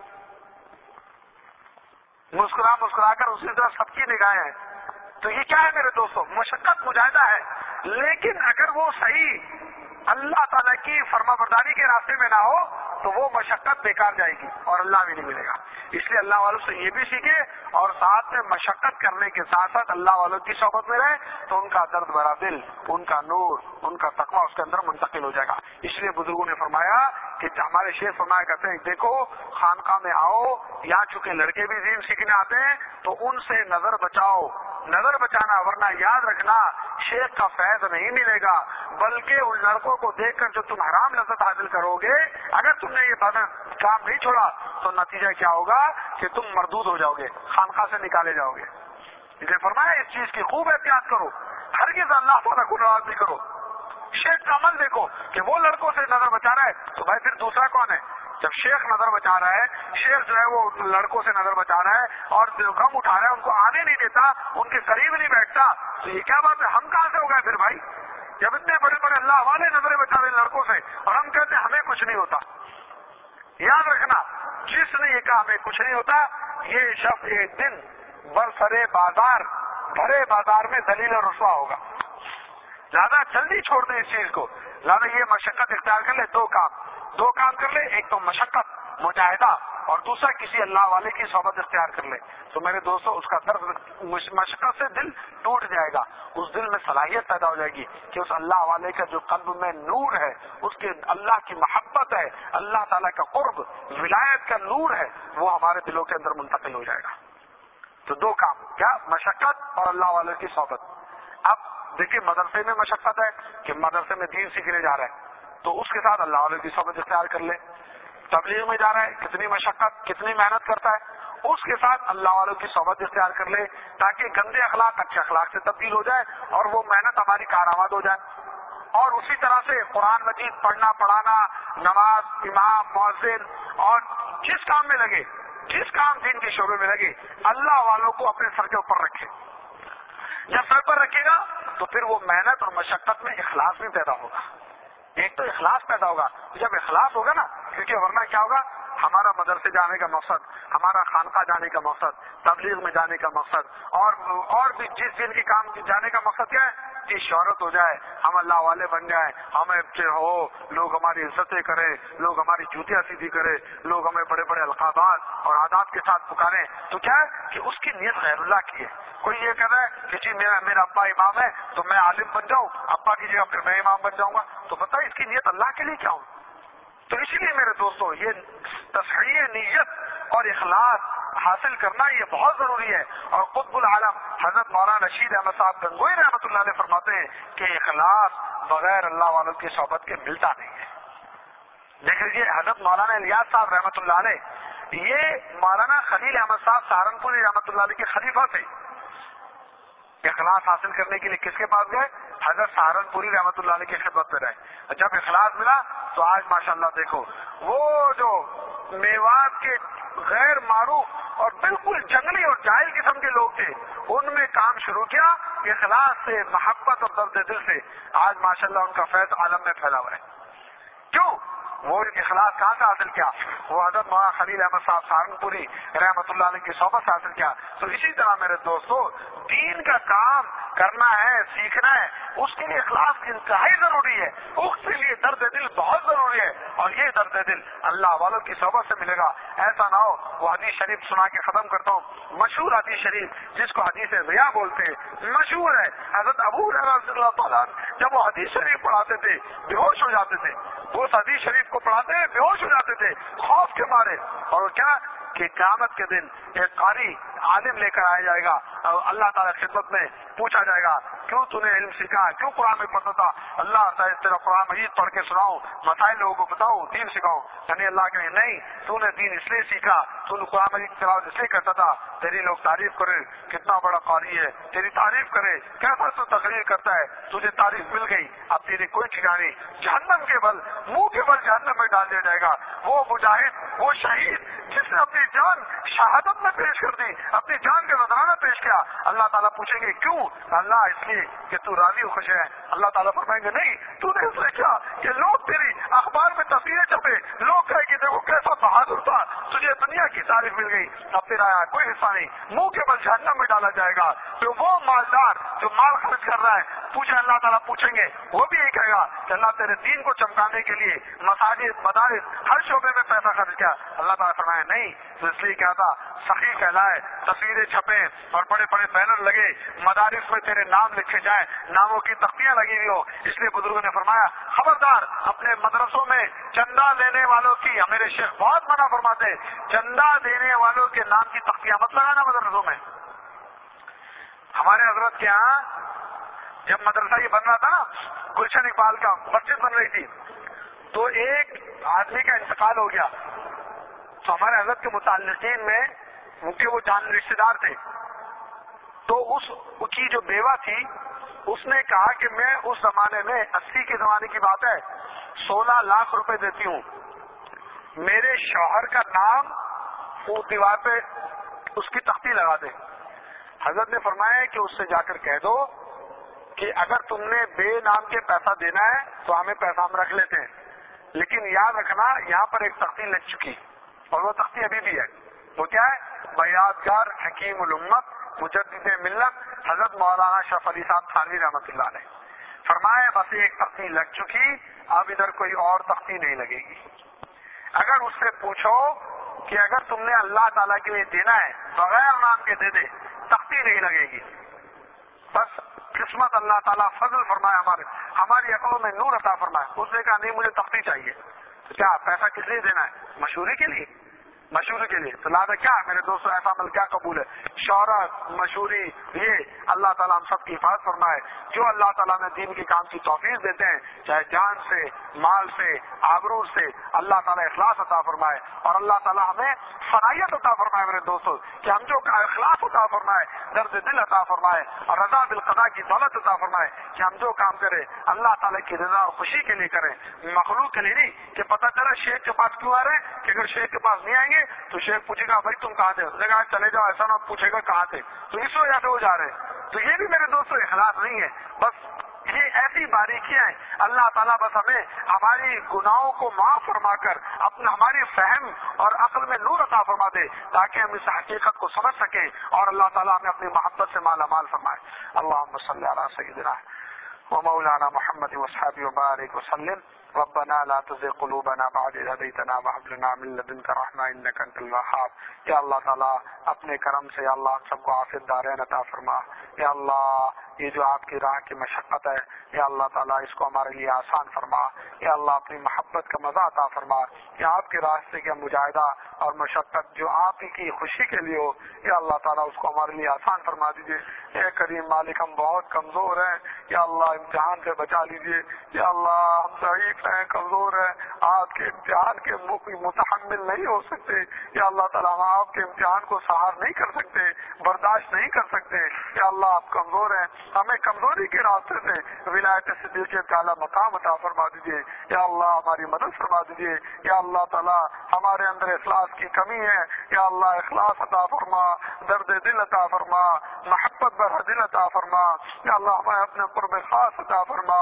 مسکرا کر اسی طرح سب کی نگاہیں ہیں۔ تو یہ کیا ہے میرے دوستوں؟ مشقت مجاہدہ ہے، لیکن اگر وہ صحیح اللہ تعالیٰ کی فرما برداری کے راستے میں نہ ہو تو وہ مشقت بیکار جائے گی اور اللہ بھی نہیں ملے گا. اس لیے اللہ والوں سے یہ بھی سیکھے اور ساتھ میں مشقت کرنے کے ساتھ ساتھ اللہ والوں کی صحبت میں رہے تو ان کا درد بھرا دل، ان کا نور، ان کا تقویٰ اس کے اندر منتقل ہو جائے گا. اس لیے بزرگوں نے فرمایا کہ ہمارے شیخ فرمایا کرتے ہیں دیکھو خانقاہ میں آؤ، یا چونکہ لڑکے بھی دین سیکھنے آتے ہیں تو ان سے نظر بچاؤ، نظر بچانا، ورنہ یاد رکھنا شیخ کا فیض نہیں ملے گا بلکہ ان لڑکوں کو دیکھ کر جو تم حرام لذت حاصل کرو گے، اگر تم نے یہ کام نہیں چھوڑا تو نتیجہ کیا ہوگا کہ تم مردود ہو جاؤ گے، خانقاہ سے نکالے جاؤ گے. اسے فرمایا اس چیز کی خوب احتیاط کرو، ہرگز اللہ تعالیٰ کو ناراض نہیں کرو. شیخ کا عمل دیکھو کہ وہ لڑکوں سے نظر بچا رہا ہے تو بھائی پھر دوسرا کون ہے؟ جب شیخ نظر بچا رہا ہے، شیخ جو ہے وہ لڑکوں سے نظر بچا رہا ہے اور جو غم اٹھا رہا ہے ان کو آنے نہیں دیتا، ان کے قریب نہیں بیٹھتا، تو یہ کیا بات ہے؟ ہم کہاں سے ہو گئے پھر بھائی؟ جب اتنے بڑے بڑے اللہ والے نظریں بچا رہے ہیں لڑکوں سے اور ہم کہتے ہیں ہمیں کچھ نہیں ہوتا. یاد رکھنا جس نے یہ کہا ہمیں کچھ نہیں ہوتا، یہ شخص ایک دن برسرے بازار، بھرے بازار میں ذلیل اور رسوا ہوگا. زیادہ جلدی چھوڑ دیں اس چیز کو، زیادہ یہ مشقت اختیار کر لے. دو کام کر لے، ایک تو مشقت مجاہدہ اور دوسرا کسی اللہ والے کی صحبت اختیار کر لے. تو میرے دوستو اس کا درد مشقت سے دل ٹوٹ جائے گا، اس دل میں صلاحیت پیدا ہو جائے گی کہ اس اللہ والے کا جو قلب میں نور ہے، اس کے اللہ کی محبت ہے، اللہ تعالیٰ کا قرب، ولایت کا نور ہے، وہ ہمارے دلوں کے اندر منتقل ہو جائے گا. تو دو کام، کیا؟ مشقت اور اللہ والے کی صحبت. اب دیکھیے مدرسے میں مشقت ہے کہ مدرسے میں دین سیکھنے جا رہا ہے تو اس کے ساتھ اللہ والے کی صحبت اختیار کر لے. تبلیغ میں جا رہا ہے، کتنی مشقت، کتنی محنت کرتا ہے، اس کے ساتھ اللہ والوں کی صحبت اختیار کر لے تاکہ گندے اخلاق اچھے اخلاق سے تبدیل ہو جائے اور وہ محنت ہماری کارآمد ہو جائے. اور اسی طرح سے قرآن مجید پڑھنا پڑھانا، نماز، امام، مؤذن اور جس کام میں لگے، جس کام دین کے شعبے میں لگے، اللہ والوں کو اپنے سر کے اوپر رکھے. جب سر پر رکھے گا تو پھر وہ محنت اور مشقت میں اخلاص بھی پیدا ہوگا. ایک تو اخلاص پیدا ہوگا، جب اخلاص ہوگا نا، کیونکہ ورنہ کیا ہوگا، ہمارا مدرسے جانے کا مقصد، ہمارا خانقاہ جانے کا مقصد، تبلیغ میں جانے کا مقصد اور بھی جس دن کے کام جانے کا مقصد کیا ہے کہ شہرت ہو جائے، ہم اللہ والے بن جائیں، ہمیں ہو، لوگ ہماری عزتیں کریں، لوگ ہماری جوتیاں سیدھی کریں، لوگ ہمیں بڑے بڑے القابات اور آداب کے ساتھ پکاریں. تو کیا ہے کہ اس کی نیت غیر اللہ کی ہے. کوئی یہ کہہ رہا ہے کہ جی میرا ابا امام ہے تو میں عالم بن جاؤں، ابا کی جگہ پھر میں امام بن جاؤں گا، تو بتائیں اس کی نیت اللہ کے لیے کیا ہو؟ تو اسی لیے میرے دوستو یہ تصحیح نیت اور اخلاص حاصل کرنا یہ بہت ضروری ہے. اور قطب العالم حضرت مولانا رشید احمد صاحب گنگوئی رحمۃ اللہ علیہ فرماتے ہیں کہ اخلاص بغیر اللہ والوں کی صحبت کے ملتا نہیں ہے. دیکھ لیجیے حضرت مولانا الیاس صاحب رحمۃ اللہ علیہ، یہ مولانا خلیل احمد صاحب سہارنپوری رحمۃ اللہ علیہ کے خلیفہ تھے. اخلاص حاصل کرنے کے لیے کس کے پاس گئے؟ حضرت سہارنپوری رحمۃ اللہ علیہ کی خدمت میں رہے. جب اخلاص ملا تو آج ماشاءاللہ دیکھو وہ جو میوات کے غیر معروف اور بالکل جنگلی اور جاہل قسم کے لوگ تھے، ان میں کام شروع کیا اخلاص سے، محبت اور درد دل سے. آج ماشاءاللہ ان کا فیض عالم میں پھیلا ہوا ہے. کیوں؟ وہ اخلاص کہاں سے حاصل کیا؟ وہ حضرت مولانا خلیل احمد صاحب سہارنپوری رحمۃ اللہ علیہ کی صحبت سے حاصل کیا. تو اسی طرح میرے دوستو دین کا کام کرنا ہے، سیکھنا ہے، اس کے لیے اخلاص انتہائی ضروری ہے. اس کے لیے درد دل بہت ضروری ہے اور یہ درد دل اللہ والوں کی صحبت سے ملے گا. ایسا نہ ہو، وہ حدیث شریف سنا کے ختم کرتا ہوں، مشہور حدیث شریف جس کو حدیث ضیاء بولتے ہیں، مشہور ہے. حضرت ابو ہریرہ رضی اللہ تعالیٰ جب وہ حدیث شریف پڑھاتے تھے بے ہوش ہو جاتے تھے. وہ اس حدیث شریف کو پڑھاتے ہیں بے ہوش ہو جاتے تھے خوف کے مارے. اور کیا کہ قیامت کے دن ایک قاری عالم لے کر آیا جائے گا اور اللہ تعالیٰ کی خدمت میں پوچھا جائے گا کیوں تو نے علم سیکھا، کیوں قرآن میں پڑھتا تھا؟ اللہ تعالیٰ تیرا قرآن مجید پڑھ کے سناؤں، مسائل لوگوں کو بتاؤں، دین سکھاؤں. یعنی اللہ کہے نہیں، تو نے دین اس لیے سیکھا، تو نے قرآن مجید کی تلاوت اس لیے کرتا تھا، تیری لوگ تعریف کرے کتنا بڑا قاری ہے، تیری تعریف کرے کیسا تو تقریر کرتا ہے، تجھے تعریف مل گئی، اب تیری کوئی ٹھکانے، جہنم کے بل، منہ کے بل جہنم میں ڈال دیا جائے گا. وہ مجاہد، وہ شہید جس نے اپنی جان شہادت میں پیش کر دی، اپنی جان کا نذرانہ پیش کیا، اللہ تعالیٰ پوچھیں گے کیوں؟ اللہ اس لیے کہ تو راضی و خوش ہے. اللہ تعالیٰ فرمائیں گے نہیں، تو نے اس لیے کیا کہ لوگ تیری اخبار میں تصویریں چھپے، لوگ کہے کہ دیکھو کیسا بہادر تھا، تجھے دنیا کی تعریف مل گئی، اب تیرا کوئی حصہ نہیں، منہ کے بل جہنم میں ڈالا جائے گا. تو وہ مالدار جو مال خرچ کر رہا ہے پوچھے اللہ تعالیٰ پوچھیں گے وہ بھی یہی کہے گا کہ اللہ تیرے دین کو چمکانے کے لیے مساجد مدارس ہر شعبے میں پیسہ خرچ کیا. اللہ تعالیٰ فرمایا نہیں تو اس لیے کیا تھا سخی کہلائے, تصویریں چھپے اور بڑے بڑے بینر لگے, مدارس میں تیرے نام لکھے جائیں, ناموں کی تختیاں لگی ہوئی ہو. اس لیے بزرگوں نے فرمایا خبردار اپنے مدرسوں میں چندہ دینے والوں کی, میرے شیخ بہت منع فرماتے چندہ دینے والوں کے نام کی تختیاں مت لگانا مدرسوں میں. ہمارے حضرت کے یہاں جب مدرسہ یہ بن رہا تھا نا, گلشن اقبال کا مسجد بن رہی تھی, تو ایک آدمی کا انتقال ہو گیا. تو ہمارے حضرت کے متعلقین میں ان کے وہ جان رشتے دار تھے, تو اس کی جو بیوہ تھی اس نے کہا کہ میں اس زمانے میں 80 کے زمانے کی بات ہے 16 لاکھ روپے دیتی ہوں, میرے شوہر کا نام وہ دیوار پہ اس کی تختی لگا دے. حضرت نے فرمایا کہ اس سے جا کر کہہ دو کہ اگر تم نے بے نام کے پیسہ دینا ہے تو ہمیں پیسہ ہم رکھ لیتے ہیں, لیکن یاد رکھنا یہاں پر ایک تختی لگ چکی اور وہ تختی ابھی بھی ہے. وہ کیا ہے؟ بیاتگار حکیم الامت مجدد ملت حضرت مولانا شرف علی صاحب تھانوی رحمۃ اللہ علیہ فرمایا بس ایک تختی لگ چکی, اب ادھر کوئی اور تختی نہیں لگے گی. اگر اس سے پوچھو کہ اگر تم نے اللہ تعالیٰ کے لیے دینا ہے بغیر نام کے دے دے, تختی نہیں لگے گی. بس قسمت اللہ تعالیٰ فضل فرمائے, ہماری عقلوں میں نور عطا فرمائے. اس نے کہا نہیں مجھے تختی چاہیے. تو کیا پیسہ کس لیے دینا ہے؟ مشہوری کے لیے, مشہوری کے لیے. تو لہٰذا کیا میرے دوستوں ایسا عمل کیا قبول ہے؟ شہرت, مشہوری, یہ اللہ تعالیٰ ہم سب کی حفاظت فرمائے. جو اللہ تعالیٰ نے دین کے کام کی توفیق دیتے ہیں چاہے جان سے, مال سے, آبرو سے, اللہ تعالیٰ اخلاص عطا فرمائے. اور اللہ تعالیٰ ہمیں صلاحیت عطا فرمائے میرے دوستوں کہ ہم جو اخلاص عطا فرمائے, درد دل عطا فرمائے اور رضا بالقضاء کی دولت عطا فرمائے کہ ہم جو کام کریں اللہ تعالیٰ کی رضا اور خوشی کے لیے کریں, مخلوق کے لیے نہیں. کہ پتہ چلا شیخ کے پاس کیوں آ رہے ہیں کہ اگر شیخ کے پاس نہیں آئیں گے تو شیخ پوچھے گا بھائی تم کہاں تھے, اس نے کہا چلے جاؤ, ایسا نہ پوچھے گا کہاں تھے, تو اس وجہ سے وہ جا رہے ہیں. تو یہ بھی میرے دوستوں اخلاص نہیں ہے. بس یہ ایسی باریکیاں ہیں. اللہ تعالیٰ بس ہمیں ہماری گناہوں کو معاف فرما کر اپنا ہماری فہم اور عقل میں نور عطا فرما دے تاکہ ہم اس حقیقت کو سمجھ سکیں اور اللہ تعالیٰ ہمیں اپنی محبت سے مالا مال فرمائے. اللہم صلی علی سیدنا ومولانا محمد واصحابہ وبارک وسلم. ربنا لا تزغ قلوبنا بعد إذ هديتنا وهب لنا من لدنك رحمة إنك أنت الوهاب. یا اللہ تعالیٰ اپنے کرم سے یا اللہ ہم سب کو عافیت دارین عطا فرما. یا اللہ یہ جو آپ کی راہ کی مشقت ہے یا اللہ تعالیٰ اس کو ہمارے لیے آسان فرما. یا اللہ اپنی محبت کا مزہ عطا فرما. یا آپ کے راستے کا مجاہدہ اور مشقت جو آپ ہی کی خوشی کے لیے ہو یا اللہ تعالیٰ اس کو ہمارے لیے آسان فرما دیجیے. اے کریم مالک ہم بہت کمزور ہیں, یا اللہ امتحان سے بچا لیجیے. یا اللہ ہم ضعیف ہیں, کمزور ہیں, آپ کے امتحان کے متحمل نہیں ہو سکتے. یا اللہ تعالیٰ ہم آپ کے امتحان کو سہار نہیں کر سکتے, برداشت نہیں کر سکتے. یا اللہ آپ کمزور ہیں, ہمیں کمزوری کے راستے سے ولایت صدیقیت کا اعلیٰ مقام عطا فرما دیجیے. یا اللہ ہماری مدد فرما دیجیے. یا اللہ تعالیٰ ہمارے اندر اخلاص کی کمی ہے, یا اللہ اخلاص عطا فرما, درد دل عطا فرما, محبت بر دل عطا فرما. یا اللہ ہمیں اپنے قرب خاص عطا فرما,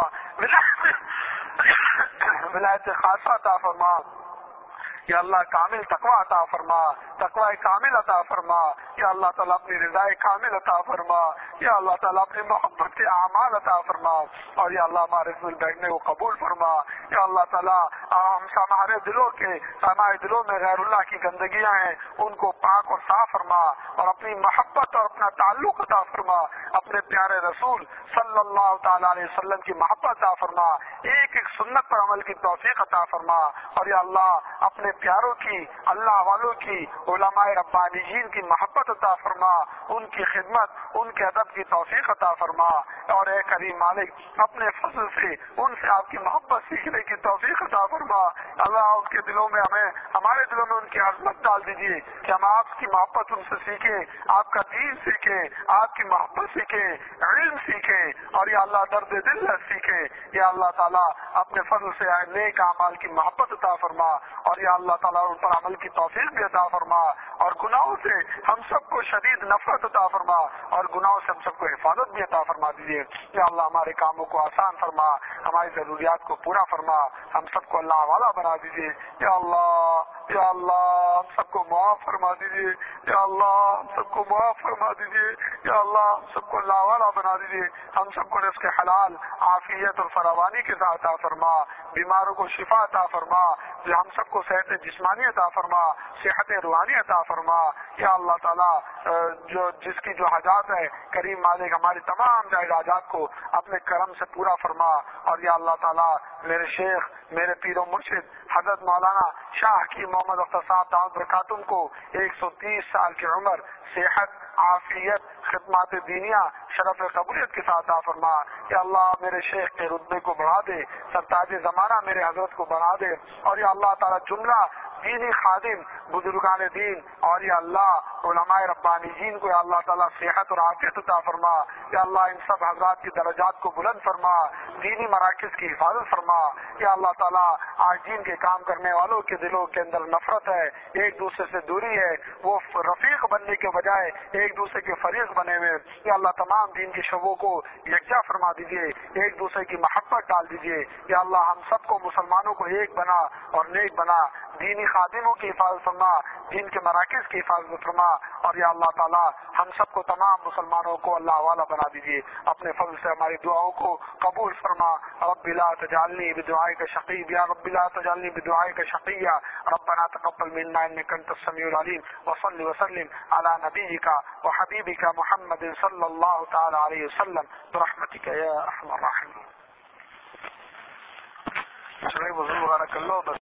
ولایت خاصہ عطا فرما. یا اللہ کامل تقوی عطا فرما, تقوی کامل عطا فرما. یا اللہ تعالیٰ اپنی رضائے کامل عطا فرما. یا اللہ تعالیٰ اپنی محبت کے اعمال عطا فرما. اور یا اللہ ہمارے دل بیٹھنے کو قبول فرما. یا اللہ تعالیٰ ہم ہمارے دلوں میں غیر اللہ کی گندگیاں ہیں ان کو پاک اور صاف فرما اور اپنی محبت اور اپنا تعلق عطا فرما. اپنے پیارے رسول صلی اللہ تعالیٰ علیہ وسلم کی محبت عطا فرما, ایک ایک سنت پر عمل کی توفیق عطا فرما. اور یا اللہ اپنے پیاروں کی, اللہ والوں کی, علماء ربانیین کی محبت عطا فرما, ان کی خدمت, ان کے ادب کی توفیق عطا فرما. اور اے کریم مالک اپنے فضل سے ان سے آپ کی محبت سیکھنے کی توفیق عطا فرما. اللہ ان کے دلوں میں ہمارے دلوں میں ان کی عظمت ڈال دیجیے کہ ہم آپ کی محبت ان سے سیکھیں, آپ کا دین سیکھیں, آپ کی محبت سیکھیں, علم سیکھیں. اور یا اللہ درد دل سیکھیں. یا اللہ تعالیٰ اپنے فضل سے نیک اعمال کی محبت عطا فرما. اور یا اللہ تعالیٰ ان پر عمل کی توفیق بھی عطا فرما. اور گناہوں سے ہم سب کو شدید نفرت عطا فرما اور گناہوں سے ہم سب کو حفاظت بھی عطا فرما دیجیے. یا اللہ ہمارے کاموں کو آسان فرما, ہماری ضروریات کو پورا فرما, ہم سب کو اللہ والا بنا دیجیے. یا اللہ یا اللہ ہم سب کو معاف فرما دیجیے، یا اللہ ہم سب کو معاف فرما دیجیے، یا اللہ ہم سب کو اللہ والا بنا دیجیے، ہم سب کو رزق حلال عافیت اور فراوانی کے ساتھ عطا فرما، بیماروں کو شفا عطا فرما، ہم سب کو صحت جسمانی عطا فرما، صحت روحانی عطا فرما، یا اللہ تعالیٰ جو جس کی جو حاجات ہے کریم مالک ہماری تمام جائز حاجات کو اپنے کرم سے پورا فرما، اور یا اللہ تعالیٰ میرے شیخ میرے پیر و مرشد حضرت مولانا شاہ کی محمد اختر صاحب دامت برکاتہم کو 130 سال کی عمر، صحت، عافیت، خدمات دینیا، شرف قبولیت کے ساتھ عطا فرما، یا اللہ میرے شیخ کے رتبے کو بڑھا دے، سرتاج زمانہ میرے حضرت کو بنا دے، اور یا اللہ تعالیٰ جملہ دینی خادم بزرگان دین اور یا اللہ علماء ربانیین کو یا اللہ تعالیٰ صحت اور عافیت عطا فرما، یا اللہ ان سب حضرات کی درجات کو بلند فرما، دینی مراکز کی حفاظت فرما، یا اللہ تعالیٰ آج دین کے کام کرنے والوں کے دلوں کے اندر نفرت ہے، ایک دوسرے سے دوری ہے، وہ رفیق بننے کے بجائے ایک دوسرے کے فریق بنے ہوئے، یا اللہ تمام دین کے شعبوں کو یکجا فرما دیجیے، ایک دوسرے کی محبت ڈال دیجیے، یا اللہ ہم سب کو مسلمانوں کو ایک بنا اور نیک بنا، دینی خادموں کی حفاظت فرما، دین کے مراکز کی حفاظت فرما، اور یا اللہ تعالیٰ ہم سب کو تمام مسلمانوں کو اللہ والا بنا دیجیے، اپنے فضل سے ہماری دعاؤں کو قبول فرما، رب لا تجعلنی بدعائک شقیّا، یا رب لا تجعلنی بدعائک شقیّا، ربنا تقبل منا انک انت السمیع العلیم، وصلی وسلم علی نبیک وحبیبک محمد صلی اللہ تعالی علیہ وسلم برحمتک یا ارحم الراحمین۔ چلے وضو وغیرہ کر لو بس۔